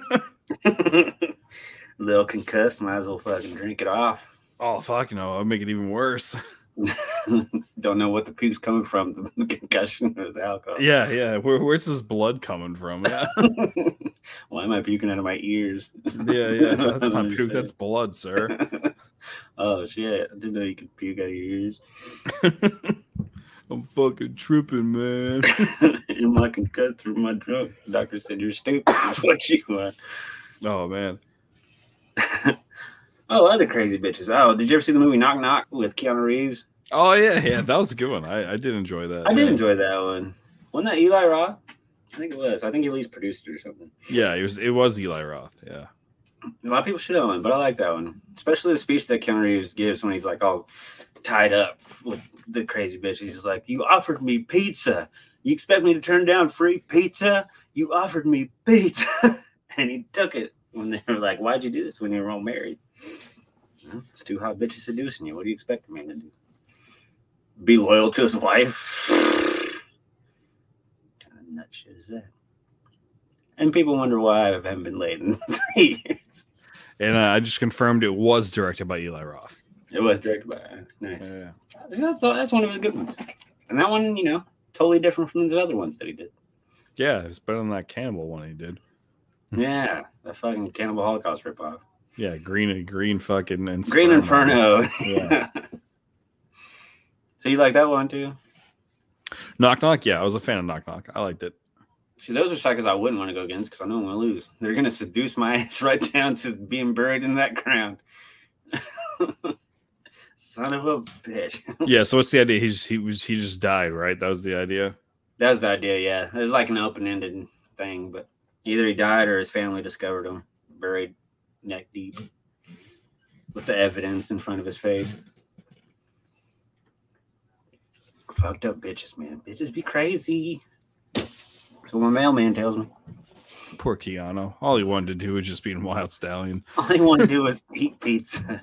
Little concussed, might as well fucking drink it off. Oh, fuck, you know, I'll make it even worse. Don't know what the puke's coming from, the concussion or the alcohol. Yeah, yeah. Where, where's this blood coming from? Yeah. Why am I puking out of my ears? Yeah, yeah. That's not puke, that's blood, sir. Oh, shit. I didn't know you could puke out of your ears. I'm fucking tripping, man. Am I concussed or am I drunk? The doctor said you're stupid. That's what you are. Oh, man. Oh, other crazy bitches. Oh, did you ever see the movie Knock Knock with Keanu Reeves? Oh, yeah, yeah. That was a good one. I, I did enjoy that. I did yeah. enjoy that one. Wasn't that Eli Roth? I think it was. I think he at least produced it or something. Yeah, it was It was Eli Roth, yeah. A lot of people should know him, but I like that one. Especially the speech that Keanu Reeves gives when he's like all tied up with the crazy bitch. He's like, you offered me pizza. You expect me to turn down free pizza? You offered me pizza. And he took it when they were like, why'd you do this when you were all married? Well, it's two hot bitches seducing you. What do you expect me to do? Be loyal to his wife? What kind of nut shit is that? And people wonder why I haven't been laid in three years. And uh, I just confirmed it was directed by Eli Roth. It was directed by uh, nice. Yeah. That's, that's one of his good ones. And that one, you know, totally different from the other ones that he did. Yeah, it's better than that cannibal one he did. Yeah, that fucking Cannibal Holocaust ripoff. Yeah, green and green fucking and Green Inferno. Yeah. So you like that one too? Knock Knock, yeah, I was a fan of Knock Knock. I liked it. See, those are cycles I wouldn't want to go against because I know I'm going to lose. They're going to seduce my ass right down to being buried in that ground. Son of a bitch. Yeah, so what's the idea? He just, he was he just died, right? That was the idea. That was the idea, yeah. It was like an open-ended thing, but either he died or his family discovered him buried neck deep with the evidence in front of his face. Fucked up bitches, man. Bitches be crazy. That's what my mailman tells me. Poor Keanu. All he wanted to do was just be in Wild Stallion. All he wanted to do was eat pizza.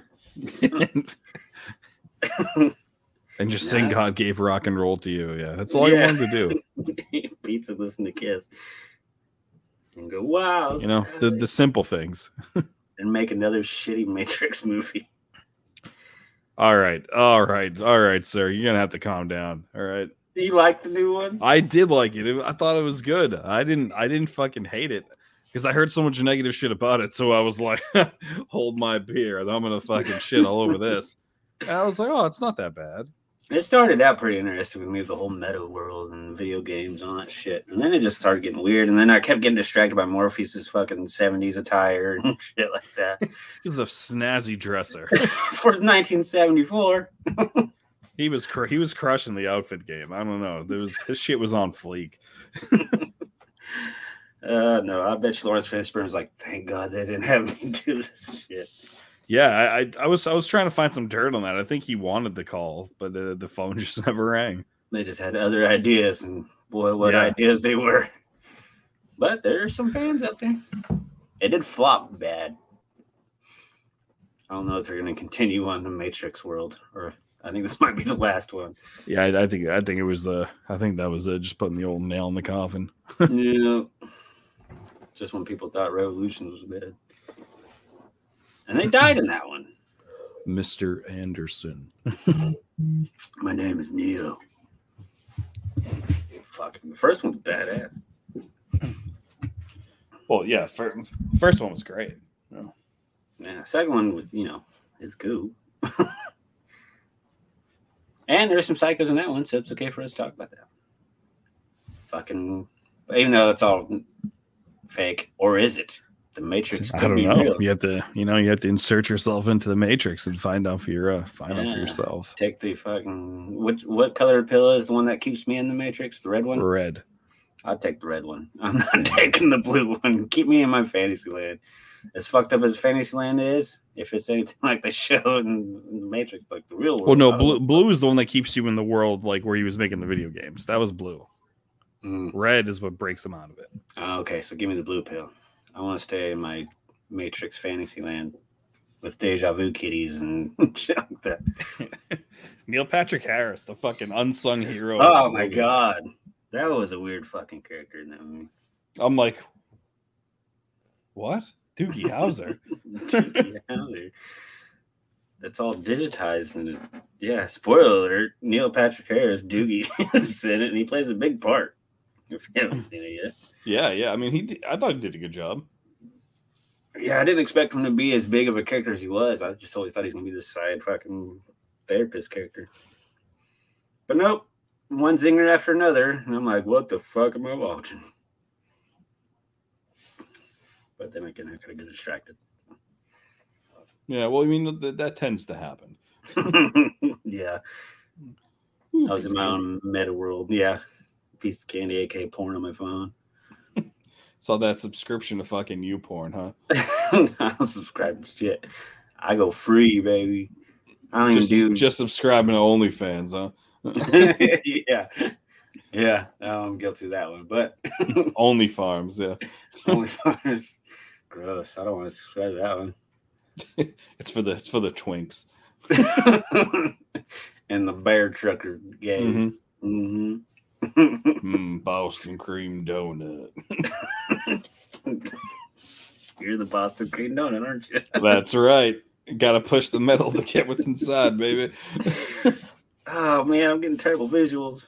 And just Nah. sing God Gave Rock and Roll to You. Yeah, that's all Yeah. he wanted to do. Eat pizza, listen to Kiss. And go, wow. You know, the, the simple things. And make another shitty Matrix movie. All right. All right. All right, sir. You're going to have to calm down. All right. Do you like the new one? I did like it. I thought it was good. I didn't I didn't fucking hate it because I heard so much negative shit about it. So I was like, hold my beer. I'm going to fucking shit all over this. And I was like, oh, it's not that bad. It started out pretty interesting with me, the whole meta world and video games and all that shit. And then it just started getting weird. And then I kept getting distracted by Morpheus's fucking seventies attire and shit like that. He's a snazzy dresser. For nineteen seventy-four. He was cr- he was crushing the outfit game. I don't know. There was his shit was on fleek. uh, no, I bet you Lawrence Fishburne's like, thank God they didn't have me do this shit. Yeah, I, I I was I was trying to find some dirt on that. I think he wanted the call, but the, the phone just never rang. They just had other ideas, and boy, what Yeah. ideas they were. But there are some fans out there. It did flop bad. I don't know if they're going to continue on the Matrix world, or I think this might be the last one. Yeah, I, I think I think it was uh I think that was uh, just putting the old nail in the coffin. Yeah. Just when people thought Revolution was bad. And they died in that one. Mister Anderson. My name is Neo. Fucking the first one's badass. Well, yeah, fir- first one was great. Oh. Yeah, second one was, you know, it's cool. And there's some psychos in that one, so it's okay for us to talk about that. Fucking, even though it's all fake, or is it? The Matrix could I don't be know. real. You have to, you know, you have to insert yourself into the Matrix and find out for your, uh, find out Yeah. for yourself. Take the fucking what? What color pill is the one that keeps me in the Matrix? The red one. Red. I'll take the red one. I'm not taking the blue one. Keep me in my fantasy land. As fucked up as fantasy land is, if it's anything like the show in the Matrix, like the real world. Well, no, I blue, would- blue is the one that keeps you in the world, like where he was making the video games. That was blue. Mm. Red is what breaks him out of it. Oh, okay, so give me the blue pill. I want to stay in my Matrix fantasy land with deja vu kitties and shit like that. Neil Patrick Harris, the fucking unsung hero. Oh my god, that was a weird fucking character in that movie. I'm like, What? Doogie Howser? Doogie Howser. That's all digitized. And yeah, spoiler alert, Neil Patrick Harris, Doogie, is in it, and he plays a big part. If you haven't seen it yet. Yeah, yeah. I mean, he. Did, I thought he did a good job. Yeah, I didn't expect him to be as big of a character as he was. I just always thought he was going to be this side fucking therapist character. But nope. One zinger after another. And I'm like, what the fuck am I watching? But then again, I could get distracted. Yeah, well, I mean, that, that tends to happen. Yeah. Ooh, I was in my own meta world. Yeah. Piece of candy, A K porn on my phone. Saw that subscription to fucking YouPorn, huh? I don't subscribe to shit. I go free, baby. I don't just, even do just subscribing to OnlyFans, huh? Yeah. Yeah. I'm guilty of that one. But Only Farms, yeah. Only Farms. Gross. I don't want to subscribe to that one. It's for the it's for the twinks. And the bear trucker gays. Mm-hmm. Mm-hmm. mm, Boston cream donut. You're the Boston cream donut, aren't you? That's right. Gotta push the metal to get what's inside, baby. Oh man, I'm getting terrible visuals.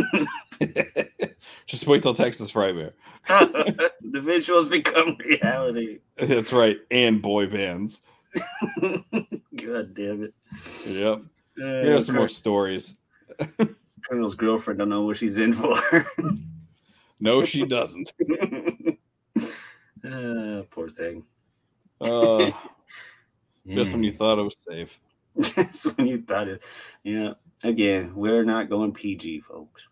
Just wait till Texas Frightmare. The visuals become reality. That's right. And boy bands. God damn it. Yep. Uh, Here's some more stories. Colonel's girlfriend don't know what she's in for. No, she doesn't. Uh, poor thing. Uh, Yeah. Just when you thought it was safe. Just when you thought it. Yeah. Again, we're not going P G, folks.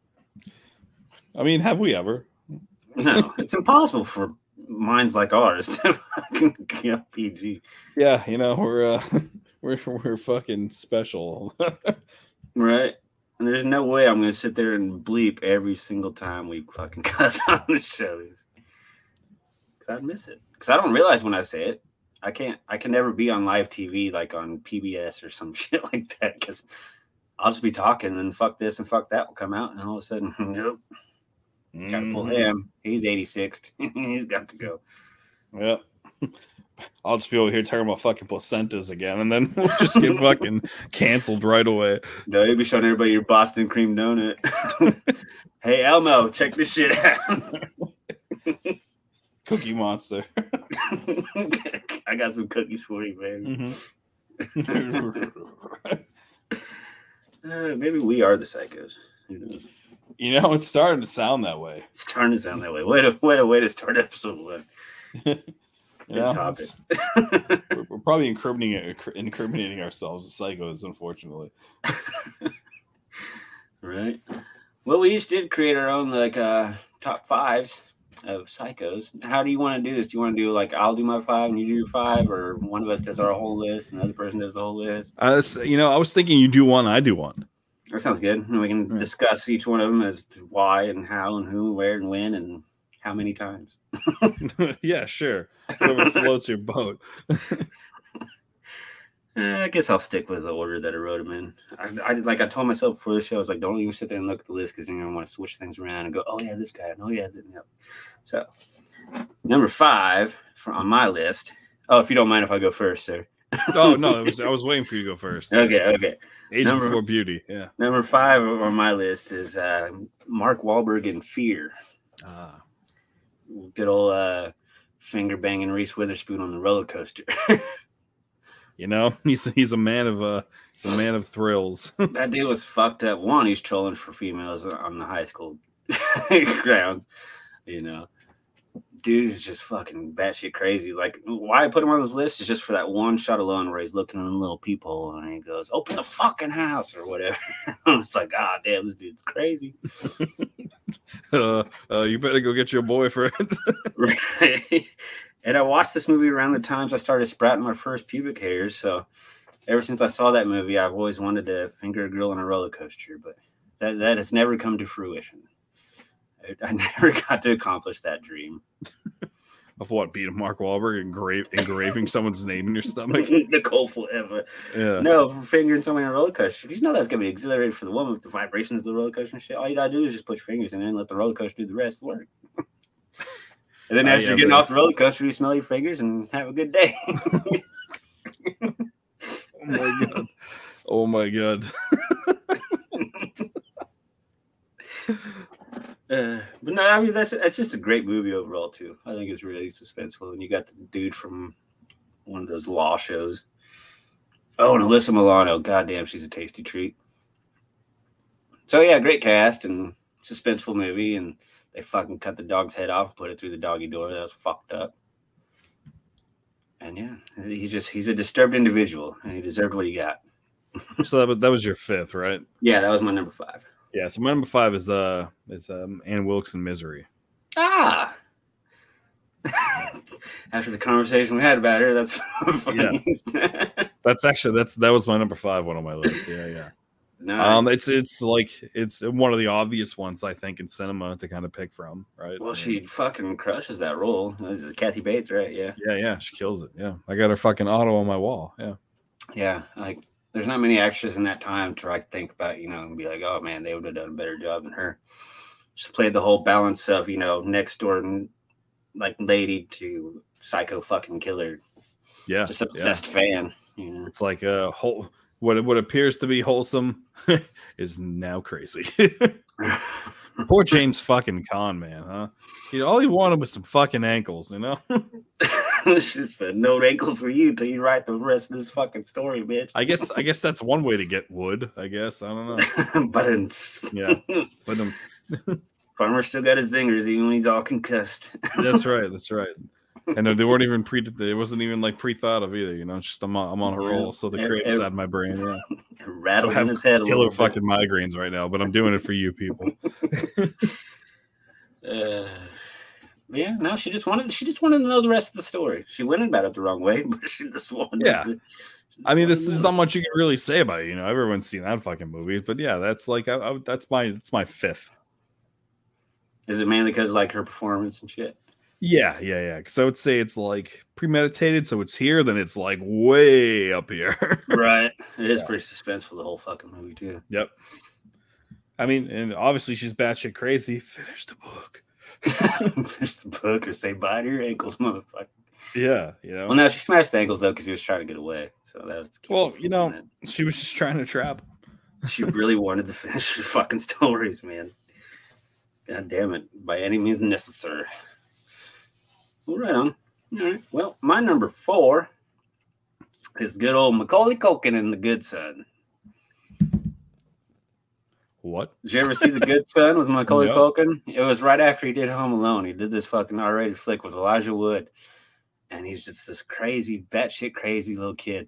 I mean, have we ever? No, it's impossible for minds like ours to fucking get P G. Yeah, you know, we're uh, we're we're fucking special. Right? And there's no way I'm going to sit there and bleep every single time we fucking cuss on the show. Because I'd miss it. Because I don't realize when I say it. I can't, I can never be on live T V like on P B S or some shit like that. Because I'll just be talking and fuck this and fuck that will come out. And all of a sudden, nope. Got to pull him. He's eighty-six. He's got to go. Yeah. I'll just be over here talking about fucking placentas again, and then we'll just get fucking canceled right away. No, you'll be showing everybody your Boston cream donut. Hey, Elmo, check this shit out. Cookie Monster. I got some cookies for you, baby. Mm-hmm. uh, maybe we are the psychos. Who knows? You know, it's starting to sound that way. It's starting to sound that way. Way to, way to, way to start episode one. Good Yeah, topics. we're, we're probably incriminating incriminating ourselves as psychos, unfortunately. Right. Well, we each did create our own like uh, top fives of psychos. How do you want to do this? Do you want to do like I'll do my five and you do your five, or one of us does our whole list and the other person does the whole list? Uh, you know, I was thinking you do one, I do one. That sounds good. And we can Right. discuss each one of them as to why and how and who, where and when and how many times. Yeah, sure. Whatever floats your boat. Eh, I guess I'll stick with the order that I wrote them in. I, I like I told myself before the show, I was like, don't even sit there and look at the list because you're gonna want to switch things around and go, oh yeah, this guy, and oh yeah, that, yep. So number five for, on my list. Oh, if you don't mind if I go first, sir. Oh no, it was I was waiting for you to go first. Okay, okay. Age Number- before beauty. Yeah. Number five on my list is uh, Mark Wahlberg in Fear. Ah. Good old uh, finger banging Reese Witherspoon on the roller coaster. You know, he's he's a man of uh he's a man of thrills. That dude was fucked up. One, he's trolling for females on the high school grounds. You know, dude is just fucking batshit crazy. Like, why I put him on this list is just for that one shot alone where he's looking in the little peephole and he goes, "Open the fucking house" or whatever. It's like, ah, oh, damn, this dude's crazy. uh, uh, you better go get your boyfriend. Right. And I watched this movie around the times I started sprouting my first pubic hairs. So ever since I saw that movie, I've always wanted to finger a girl on a roller coaster, but that, that has never come to fruition. I, I never got to accomplish that dream. Of what? Beating Mark Wahlberg and engra- engraving someone's name in your stomach? Nicole forever. Yeah. No, for fingering somebody on a roller coaster. You know that's going to be exhilarating for the woman with the vibrations of the roller coaster and shit. All you got to do is just put your fingers in there and let the roller coaster do the rest of the work. And then Uh, after yeah, you're getting but- off the roller coaster, you smell your fingers and have a good day. Oh my god. Oh my god. Uh, but no, I mean that's that's just a great movie overall too. I think it's really suspenseful, and you got the dude from one of those law shows. Oh, and Alyssa Milano, goddamn, she's a tasty treat. So yeah, great cast and suspenseful movie, and they fucking cut the dog's head off and put it through the doggy door. That was fucked up. And yeah, he just he's a disturbed individual, and he deserved what he got. So that was that was your fifth, right? Yeah, that was my number five. Yeah. So my number five is uh is um Ann Wilkes in Misery. Ah. After the conversation we had about her, that's funny. Yeah. That's actually that's that was my number five one on my list. Yeah, yeah. Nice. Um, it's it's like it's one of the obvious ones I think in cinema to kind of pick from, right? Well, I she mean, fucking crushes that role. Kathy Bates, right? Yeah. yeah, yeah, she kills it. Yeah, I got her fucking auto on my wall. Yeah, Yeah. Like, there's not many actresses in that time to like think about, you know, and be like, oh man, they would have done a better job than her. She played the whole balance of, you know, next door like lady to psycho fucking killer. yeah, Just obsessed yeah. fan. You know? It's like a whole what what appears to be wholesome is now crazy. Poor James fucking Caan, man, huh? You know, all he wanted was some fucking ankles, you know. She said, "No ankles for you till you write the rest of this fucking story, bitch." I guess I guess that's one way to get wood. I guess I don't know. But it's... yeah, but um... Farmer still got his zingers even when he's all concussed. That's right. That's right. And they weren't even pre. It wasn't even like pre-thought of either. You know, it's just I'm on, I'm on a roll, so the creative side of my brain. Yeah. Rattling I have his head. Killer fucking bit. Migraines right now, but I'm doing it for you people. uh, yeah, no, she just wanted. She just wanted to know the rest of the story. She went about it the wrong way, but she just wanted. Yeah. To, I mean, this, there's not much you can really say about it. You know, everyone's seen that fucking movie, but yeah, that's like I, I, that's my that's my fifth. Is it mainly because like her performance and shit? Yeah, yeah, yeah. Because I would say it's like premeditated, so it's here, then it's like way up here. Right. It is yeah. pretty suspenseful, the whole fucking movie, too. Yep. I mean, and obviously she's batshit crazy. Finish the book. Finish the book or say bye to your ankles, motherfucker. Yeah, you know. Well, no, she smashed the ankles, though, because he was trying to get away. So that was. Well, you know, she was just trying to trap him. She really wanted to finish the fucking stories, man. God damn it. By any means necessary. Well, right on. All right. Well, my number four is good old Macaulay Culkin in The Good Son. What? Did you ever see The Good Son with Macaulay No. Culkin? It was right after he did Home Alone. He did this fucking R-rated flick with Elijah Wood. And he's just this crazy, batshit crazy little kid.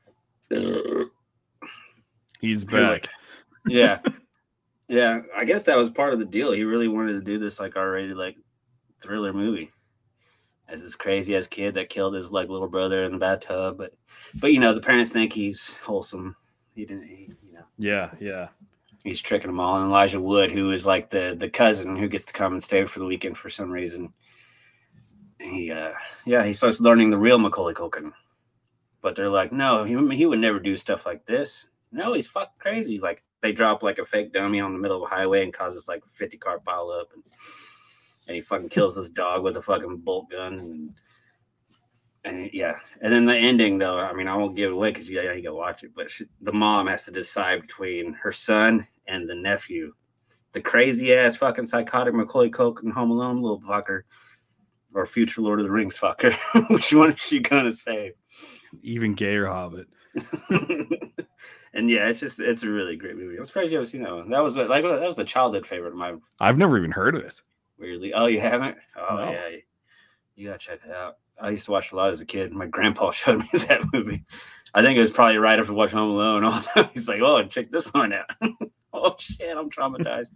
He's back. Yeah. Yeah. I guess that was part of the deal. He really wanted to do this like R-rated like thriller movie. As this crazy ass kid that killed his like little brother in the bathtub, but but you know the parents think he's wholesome. He didn't, he, you know. Yeah, yeah. He's tricking them all. And Elijah Wood, who is like the the cousin who gets to come and stay for the weekend for some reason, he uh yeah he starts learning the real Macaulay Culkin. But they're like, no, he he would never do stuff like this. No, he's fucking crazy. Like they drop like a fake dummy on the middle of a highway and causes like fifty car pile up and. And he fucking kills this dog with a fucking bolt gun. And, and yeah. And then the ending, though, I mean, I won't give it away because you, you got to watch it. But she, the mom has to decide between her son and the nephew. The crazy-ass fucking psychotic Macaulay Culkin Home Alone little fucker. Or future Lord of the Rings fucker. Which one is she going to say? Even gayer Hobbit. And yeah, it's just, it's a really great movie. I'm surprised you haven't seen that one. That was like, that was a childhood favorite of mine. I've never even heard of it. Weirdly. Oh, you haven't? Oh, No. yeah. You got to check it out. I used to watch a lot as a kid. My grandpa showed me that movie. I think it was probably right after watching Home Alone. Also, he's like, oh, check this one out. Oh, shit, I'm traumatized.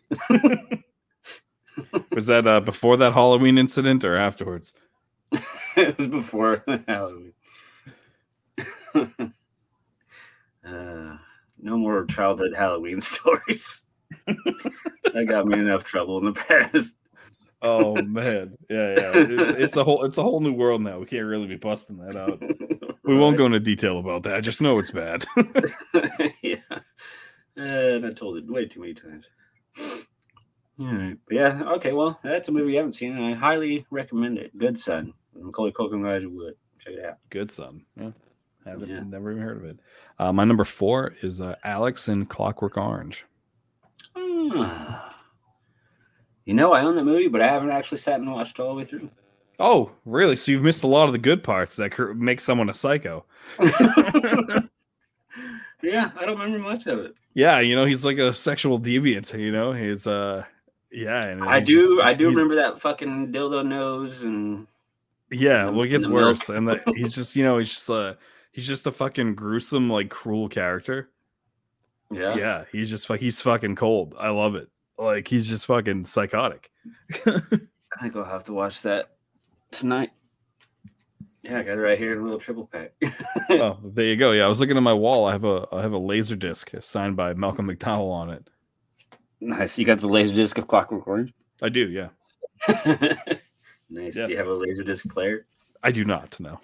Was that uh, before that Halloween incident or afterwards? It was before Halloween. uh, no more childhood Halloween stories. That got me enough trouble in the past. Oh man, yeah, yeah. It's, it's a whole, it's a whole new world now. We can't really be busting that out. We won't go into detail about that. Just know it's bad. Yeah, and I told it way too many times. All right. But yeah. Okay. Well, that's a movie you haven't seen, and I highly recommend it. Good Son. Macaulay Culkin and Elijah Wood. Check it out. Good Son. Yeah. Haven't Yeah. never even heard of it. Uh, my number four is uh, Alex in Clockwork Orange. Ah. You know, I own the movie, but I haven't actually sat and watched it all the way through. Oh, really? So you've missed a lot of the good parts that cr- make someone a psycho. Yeah, I don't remember much of it. Yeah, you know, he's like a sexual deviant, you know? He's uh yeah, and I he's do just- I do he's- remember that fucking dildo nose and Yeah, in the- well, it gets in the milk. worse. And that he's just, you know, he's just uh he's just a fucking gruesome, like cruel character. yeah. Yeah, he's just fuck he's fucking cold. I love it. Like he's just fucking psychotic. I think I'll have to watch that tonight. Yeah, I got it right here in a little triple pack. Oh, there you go. Yeah, I was looking at my wall. I have a I have a laser disc signed by Malcolm McDowell on it. Nice. You got the laser disc of Clockwork Orange? I do, yeah. Nice. Yeah. Do you have a laser disc player? I do not, no.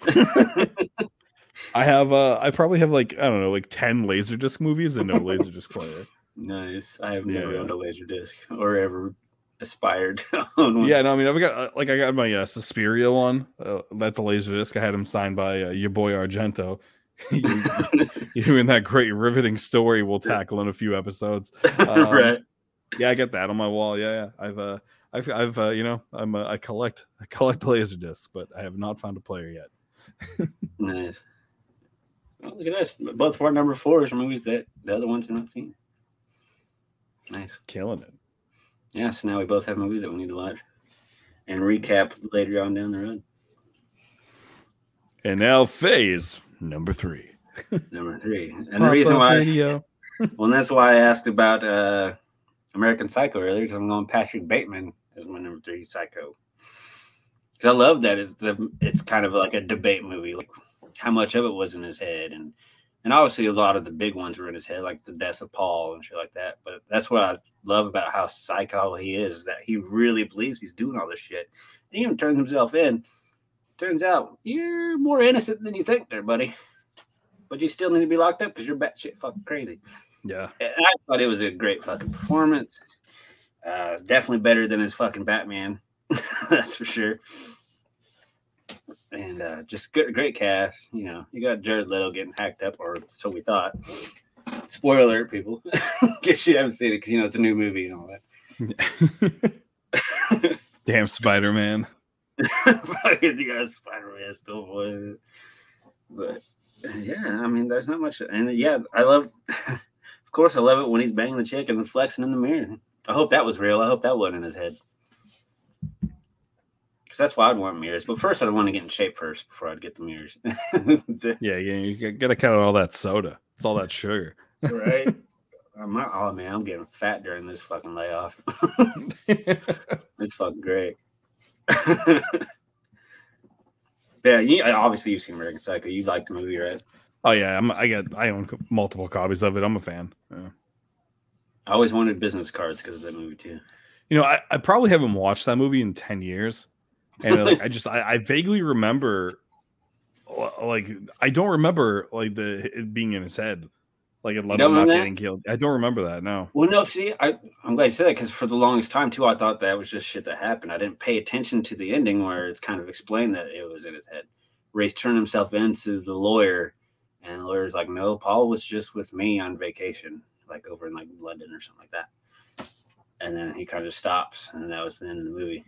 I have uh I probably have like I don't know, like ten laserdisc movies and no laserdisc player. Nice. I have Yeah, never yeah. owned a laser disc or ever aspired to own one. Yeah, no, I mean I've got uh, like I got my uh, Suspiria one. Uh, that's a laserdisc. I had him signed by uh, your boy Argento. you, you and that great riveting story we'll tackle in a few episodes. Um, Right. Yeah, I get that on my wall. Yeah, yeah. I've uh I've I've uh, you know, I'm uh, I collect I collect laserdiscs, but I have not found a player yet. Nice. Well, look at this. Both of our number fours are movies that the other ones have not seen. Nice. Killing it. Yeah, so now we both have movies that we need to watch and recap later on down the road. And now phase number three. Number three. And the reason why, radio. well, and that's why I asked about uh, American Psycho earlier, because I'm going Patrick Bateman as my number three Psycho. Because I love that it's, the, it's kind of like a debate movie, like how much of it was in his head. And and obviously a lot of the big ones were in his head, like the death of Paul and shit like that. But that's what I love about how psycho he is, is that he really believes he's doing all this shit. And he even turns himself in. Turns out you're more innocent than you think there, buddy. But you still need to be locked up because you're batshit fucking crazy. Yeah. And I thought it was a great fucking performance. Uh, definitely better than his fucking Batman. That's for sure. And uh, just good, great cast. You know, you got Jared Leto getting hacked up, or so we thought. Spoiler alert, people. In case you haven't seen it, because, you know, it's a new movie and all that. Damn Spider-Man. Fucking the guy Spider-Man still voice. But yeah, I mean, there's not much. And yeah, I love, of course, I love it when he's banging the chick and then flexing in the mirror. I hope that was real. I hope that wasn't in his head. Because that's why I'd want mirrors. But first, I'd want to get in shape first before I'd get the mirrors. Yeah, yeah, you gotta cut out all that soda. It's all that sugar. Right? I'm not, oh, man, I'm getting fat during this fucking layoff. It's fucking great. Yeah, you, obviously you've seen American Psycho. You like the movie, right? Oh yeah, I'm, I got I own multiple copies of it. I'm a fan. Yeah. I always wanted business cards because of that movie too. You know, I, I probably haven't watched that movie in ten years, and like I just I, I vaguely remember, like I don't remember like the it being in his head, like it don't not remember that? getting killed. I don't remember that. No. Well, no, see, I, I'm glad you said that because for the longest time too, I thought that was just shit that happened. I didn't pay attention to the ending where it's kind of explained that it was in his head. Race turned himself into the lawyer, and the lawyer's like, "No, Paul was just with me on vacation, like over in like London or something like that." And then he kind of stops, and that was the end of the movie.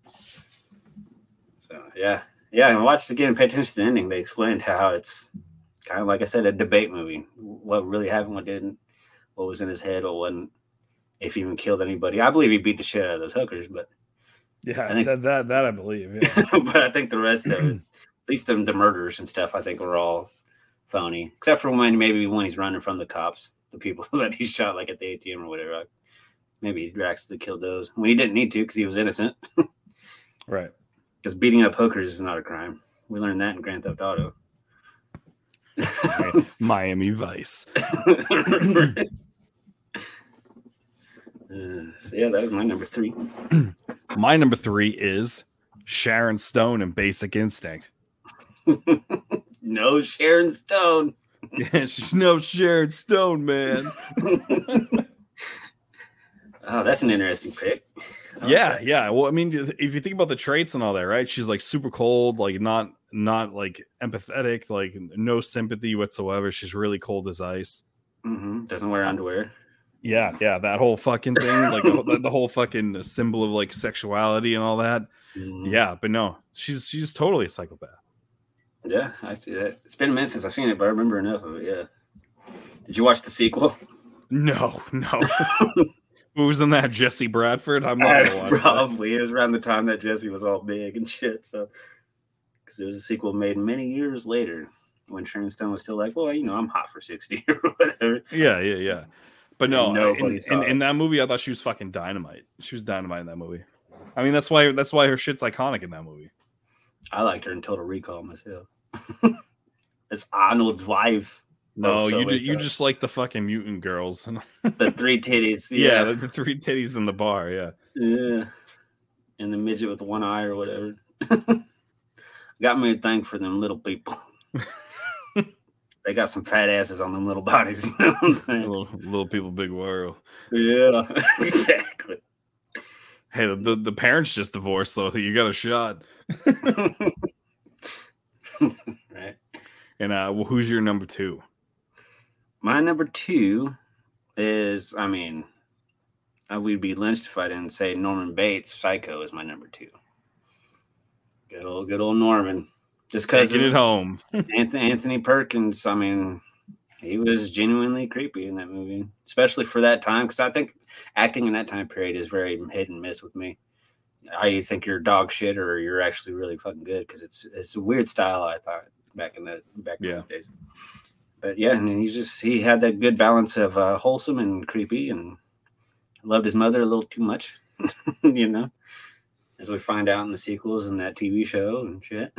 So yeah, yeah, and watch it again. Pay attention to the ending. They explained how it's kind of like I said, a debate movie. What really happened, what didn't, what was in his head, what wasn't. If he even killed anybody, I believe he beat the shit out of those hookers, but Yeah, I think- that, that that I believe. Yeah. but I think the rest of it, at least the, the murders and stuff, I think were all phony, except for when maybe when he's running from the cops, the people that he shot like at the A T M or whatever. Maybe he actually killed those when he didn't need to because he was innocent. Right. Because beating up hookers is not a crime. We learned that in Grand Theft Auto. Miami Vice. uh, so yeah, that was my number three. My number three is Sharon Stone in Basic Instinct. No Sharon Stone. Yeah, she's no Sharon Stone, man. Oh, that's an interesting pick. Yeah, Okay. yeah. Well, I mean, if you think about the traits and all that, right? She's like super cold, like not not like empathetic, like no sympathy whatsoever. She's really cold as ice. Mm-hmm. Doesn't wear underwear. Yeah, yeah. That whole fucking thing, like the, the whole fucking symbol of like sexuality and all that. Mm-hmm. Yeah, but no, she's she's totally a psychopath. Yeah, I see that. It's been a minute since I've seen it, but I remember enough of it. Yeah. Did you watch the sequel? No, no. Who was in that? Jesse Bradford? I'm not gonna watch Probably. That. It was around the time that Jesse was all big and shit. So, because there was a sequel made many years later when Sharon Stone was still like, well, you know, I'm hot for sixty or whatever. Yeah, yeah, yeah. But no, Nobody in, saw in, it. in that movie, I thought she was fucking dynamite. She was dynamite in that movie. I mean, that's why that's why her shit's iconic in that movie. I liked her in Total Recall myself. It's Arnold's wife. No, Oh, so you wait, you uh, just like the fucking mutant girls. The three titties. Yeah, Yeah. the, the three titties in the bar. Yeah, Yeah. And the midget with one eye or whatever. Got me a thing for them little people. They got some fat asses on them little bodies. You know what I'm saying? little, little people, big world. Yeah, exactly. Hey, the, the the parents just divorced, so you got a shot. Right. And uh, well, who's your number two? My number two is, I mean, I would be lynched if I didn't say Norman Bates. Psycho is my number two. Good old, good old Norman. Just because Taking it home. Anthony, Anthony Perkins, I mean, he was genuinely creepy in that movie, especially for that time. Because I think acting in that time period is very hit and miss with me. I think you're dog shit or you're actually really fucking good because it's it's a weird style. I thought back in the back in Yeah. those days. But yeah, and he just he had that good balance of uh, wholesome and creepy, and loved his mother a little too much, you know, as we find out in the sequels and that T V show and shit.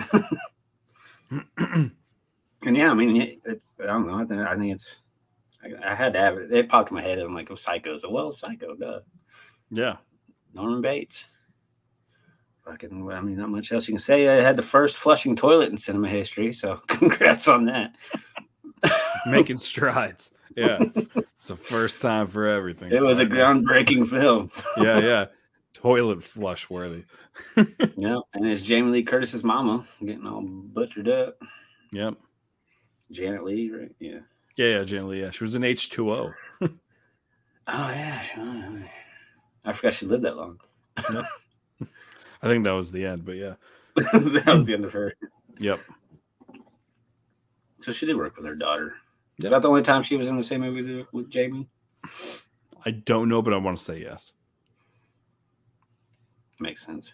And yeah, I mean, it's I don't know. I think I think it's I, I had to have it. It popped in my head. I'm like, oh, Psycho. So well, Psycho, duh. Yeah. Norman Bates. Fucking, I mean, not much else you can say. I had the first flushing toilet in cinema history, so congrats on that. Making strides. Yeah. It's the first time for everything. It was a groundbreaking film. Yeah, yeah. Toilet flush worthy. Yeah, and it's Jamie Lee Curtis's mama getting all butchered up. Yep. Janet Leigh, right? Yeah. Yeah, yeah, generally, yeah. She was in H two O. Oh yeah, sure. I forgot she lived that long. Yep. I think that was the end, but yeah. That was the end of her. Yep. So she did work with her daughter. Yep. Is that the only time she was in the same movie with, with Jamie? I don't know, but I want to say yes. Makes sense.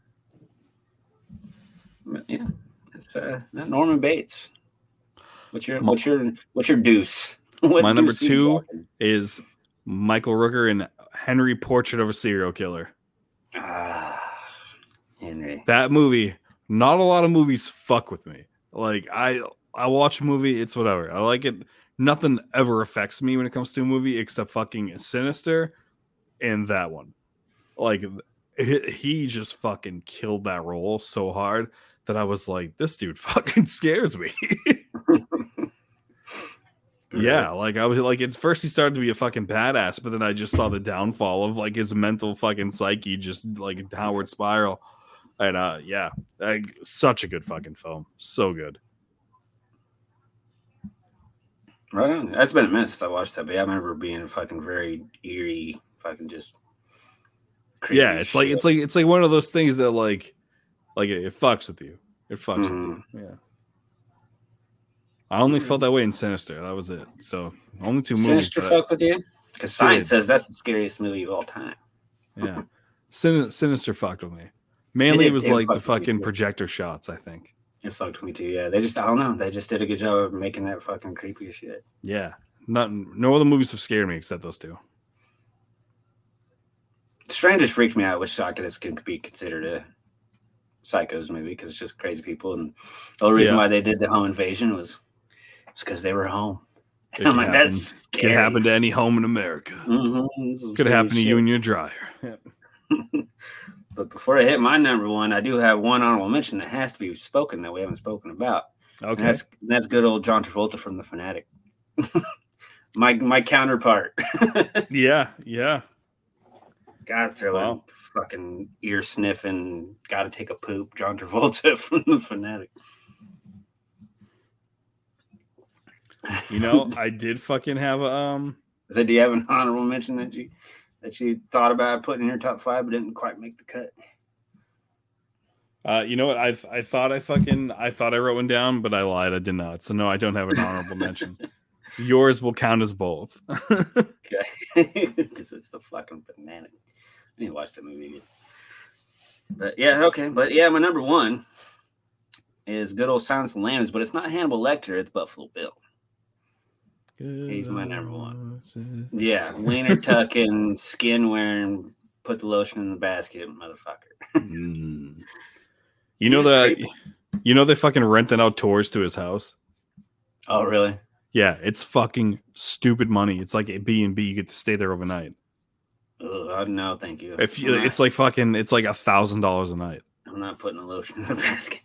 But yeah, it's uh, that Norman Bates. What's your what's your what's your deuce? What My number deuce are you two talking? is Michael Rooker in Henry Portrait of a Serial Killer. Ah, Henry. That movie, not a lot of movies fuck with me. Like I I watch a movie, it's whatever. I like it. Nothing ever affects me when it comes to a movie except fucking Sinister and that one. Like he, he just fucking killed that role so hard that I was like, this dude fucking scares me. Yeah, like I was like, it's first he started to be a fucking badass, but then I just saw the downfall of like his mental fucking psyche, just like downward spiral. And uh, yeah, like, such a good fucking film, so good. Right on. That's been a minute since I watched that, but yeah, I remember being fucking very eerie, fucking just. creepy Yeah, it's like shit. it's like it's like one of those things that like, like it, it fucks with you. It fucks Mhm. with you. Yeah. I only felt that way in Sinister. That was it. So only two movies. Sinister that- fuck with you? Because science Did. says that's the scariest movie of all time. Yeah, Sin- Sinister fucked with me. Mainly, It- it was it like the fucked with me fucking too. projector shots. I think. It fucked with me too. Yeah, they just I don't know. They just did a good job of making that fucking creepy as shit. Yeah, not no other movies have scared me except those two. Strangers freaked me out, which I guess could be considered a Psychos movie because it's just crazy people, and the only reason Yeah. why they did the home invasion was because they were home. It I'm like, happened- that's Could scary. happen to any home in America. Mm-hmm. This is Could happen to weird you shit. and your dryer. But before I hit my number one, I do have one honorable mention that has to be spoken that we haven't spoken about. And Okay. that's that's good old John Travolta from The Fanatic. my my counterpart. Yeah, yeah. Gotta throw Wow. in fucking ear sniffing, gotta take a poop, John Travolta from The Fanatic. You know, I did fucking have a um. So, do you have an honorable mention that you that you thought about putting in your top five but didn't quite make the cut? Uh, you know what? I I thought I fucking I thought I wrote one down, but I lied. I did not. So no, I don't have an honorable mention. Yours will count as both. Okay, because it's the fucking Fanatic. I need to watch that movie again. But yeah, okay. But yeah, my number one is good old Silence of the Lambs, but it's not Hannibal Lecter. It's Buffalo Bill. He's my number one. Yeah, wiener tucking, skin wearing, put the lotion in the basket, motherfucker. Mm. You know that? You know they fucking renting out tours to his house. Oh, really? Yeah, it's fucking stupid money. It's like a B and B. You get to stay there overnight. Ugh, no, thank you. If you, it's like fucking, it's like a thousand dollars a night. I'm not putting the lotion in the basket.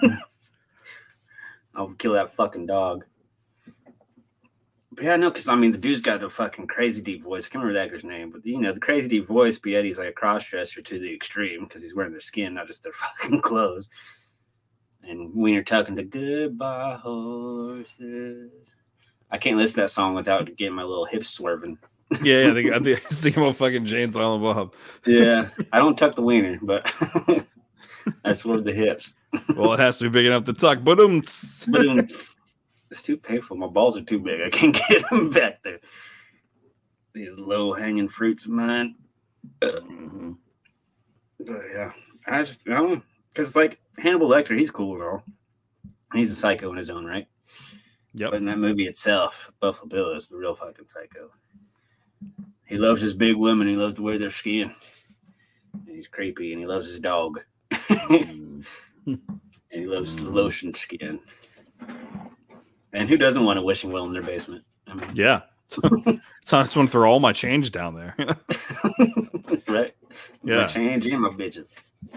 I'll kill that fucking dog. But yeah, no, because I mean, the dude's got the fucking crazy deep voice. I can't remember that guy's name, but you know, the crazy deep voice, but yet he's like a cross-dresser to the extreme because he's wearing their skin, not just their fucking clothes. And wiener tucking to Goodbye Horses. I can't listen to that song without getting my little hips swerving. Yeah, yeah. They, I think I was thinking about fucking Jane Silent Bob. Yeah, I don't tuck the wiener, but I swerve the hips. Well, it has to be big enough to tuck. But um, But um, it's too painful. My balls are too big. I can't get them back there. These low hanging fruits of mine. mm-hmm. But yeah, I just I don't know, because it's like Hannibal Lecter. He's cool, though. He's a psycho in his own right. Yep. But in that movie itself, Buffalo Bill is the real fucking psycho. He loves his big women. He loves to wear their skin. And he's creepy, and he loves his dog. And he loves the lotion skin. And who doesn't want a wishing well in their basement? I mean, Yeah. So I just want to throw all my change down there. right? Yeah. My change and my bitches.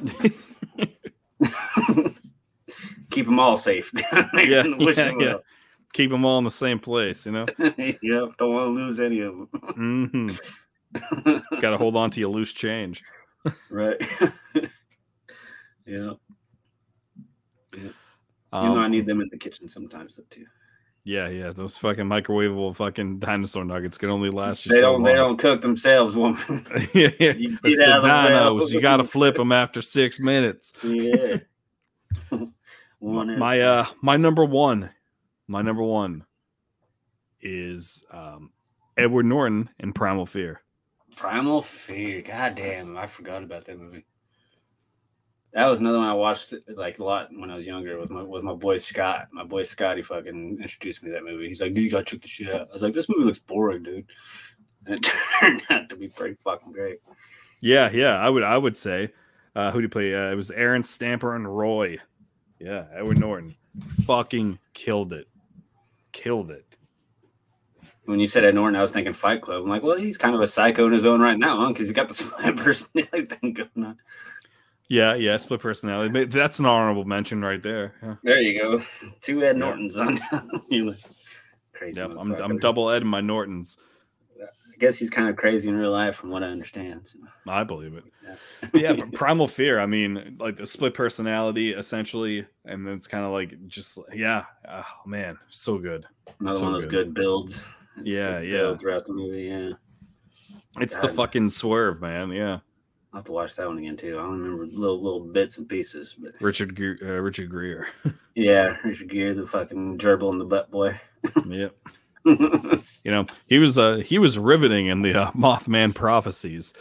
Keep them all safe down there Yeah, in the wishing yeah, yeah. well. Keep them all in the same place, you know? Yep, don't want to lose any of them. Mm-hmm. Got to hold on to your loose change. Right. Yeah. Yeah. Um, You know, I need them in the kitchen sometimes, though, too. Yeah, yeah. Those fucking microwavable fucking dinosaur nuggets can only last you They so don't. long. They don't cook themselves, woman. yeah, yeah. You It's get the out of the dinos. well. You got to flip them after six minutes. Yeah. One My at- uh, my number one, my number one is um, Edward Norton in Primal Fear. Primal Fear. God damn, I forgot about that movie. That was another one I watched like a lot when I was younger with my with my boy Scott. My boy Scott, he fucking introduced me to that movie. He's like, dude, you gotta check this shit out. I was like, this movie looks boring, dude. And it turned out to be pretty fucking great. Yeah, yeah. I would, I would say, uh, who did he play? Uh, it was Aaron Stamper and Roy. Yeah, Edward Norton, fucking killed it, killed it. When you said Ed Norton, I was thinking Fight Club. I'm like, well, he's kind of a psycho in his own right now, because he's got the split personality thing going on. Yeah, yeah, split personality. But that's an honorable mention right there. Yeah. There you go. Two Ed Nortons on you. Crazy. Yep, I'm motherfucker. I'm double Ed in my Nortons. I guess he's kind of crazy in real life, from what I understand. So. I believe it. Yeah. But yeah, but Primal Fear. I mean, like the split personality, essentially, and then it's kind of like just yeah. Oh man, so good. Another So one of those good, builds. It's Yeah, good yeah. build throughout the movie. Yeah, It's the God. fucking swerve, man. Yeah, I'll have to watch that one again too. I don't remember little little bits and pieces, but Richard Gere, uh, Richard Greer. yeah, Richard Gere, the fucking gerbil in the butt boy. Yep. You know, he was uh he was riveting in the uh, Mothman prophecies.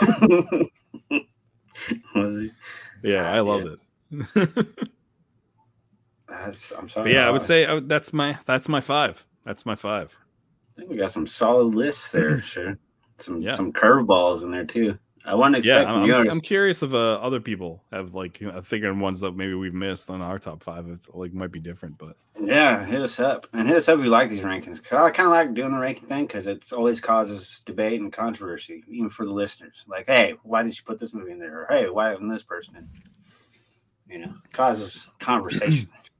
Was he? Yeah, I loved it. That's, I'm sorry. But yeah, I would I say uh, that's my that's my five. That's my five. think we got some solid lists there. Sure, some Yeah. some curveballs in there too. I wasn't Yeah, expecting I'm, yours. I'm, I'm curious if uh, other people have like you know, thinking ones that maybe we've missed on our top five. If, like might be different, but Yeah, hit us up and hit us up if you like these rankings. 'Cause I kind of like doing the ranking thing because it's always causes debate and controversy, even for the listeners. Like, hey, why did you put this movie in there? Or hey, why isn't this person in? You know, causes conversation.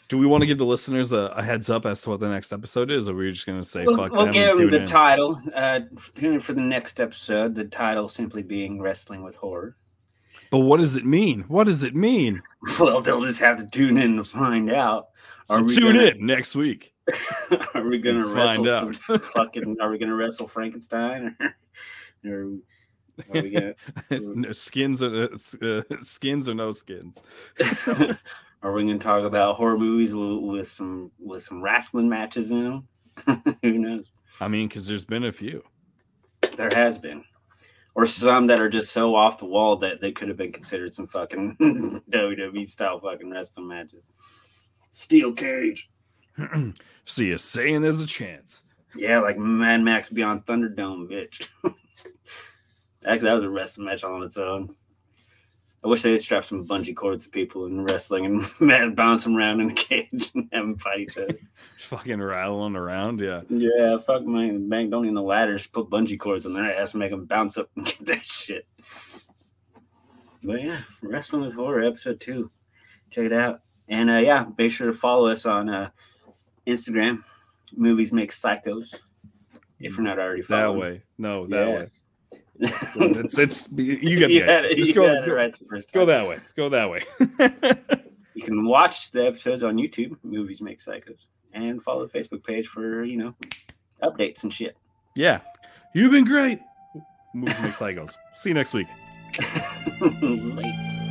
Do we want to give the listeners a, a heads up as to what the next episode is, or are we just going to say We'll, fuck we'll them give and them tune the in? title. Uh, tune in for the next episode. The title simply being Wrestling with Horror. But what does it mean? What does it mean? Well, they'll just have to tune in to find out. So we tune gonna, in next week. Are we gonna and wrestle find out. some fucking? Are we gonna wrestle Frankenstein? Or, or are we gonna? No, skins or uh, skins or no skins? Are we gonna talk about horror movies with, with some with some wrestling matches in them? Who knows? I mean, because there's been a few. There has been, or some that are just so off the wall that they could have been considered some fucking W W E style fucking wrestling matches. Steel cage. So you're saying there's a chance? Yeah, like Mad Max Beyond Thunderdome, bitch. Actually, that was a wrestling match all on its own. I wish they'd strap some bungee cords to people in wrestling and man, bounce them around in the cage and have them fight each other. Just fucking rattling around, yeah. Yeah, fuck my bank. Don't need the ladders. Put bungee cords on their ass and make them bounce up and get that shit. But yeah, Wrestling with Horror, episode two. Check it out. And uh, yeah, make sure to follow us on uh, Instagram. Movies Make Psychos. If you're not already following. That way. No, that Yeah. way. It's, it's you get the You idea. had it- Just you go, had it go, right the first go time. that way. Go that way. You can watch the episodes on YouTube, Movies Make Psychos, and follow the Facebook page for, you know, updates and shit. Yeah. You've been great. Movies Make Psychos. See you next week. Late.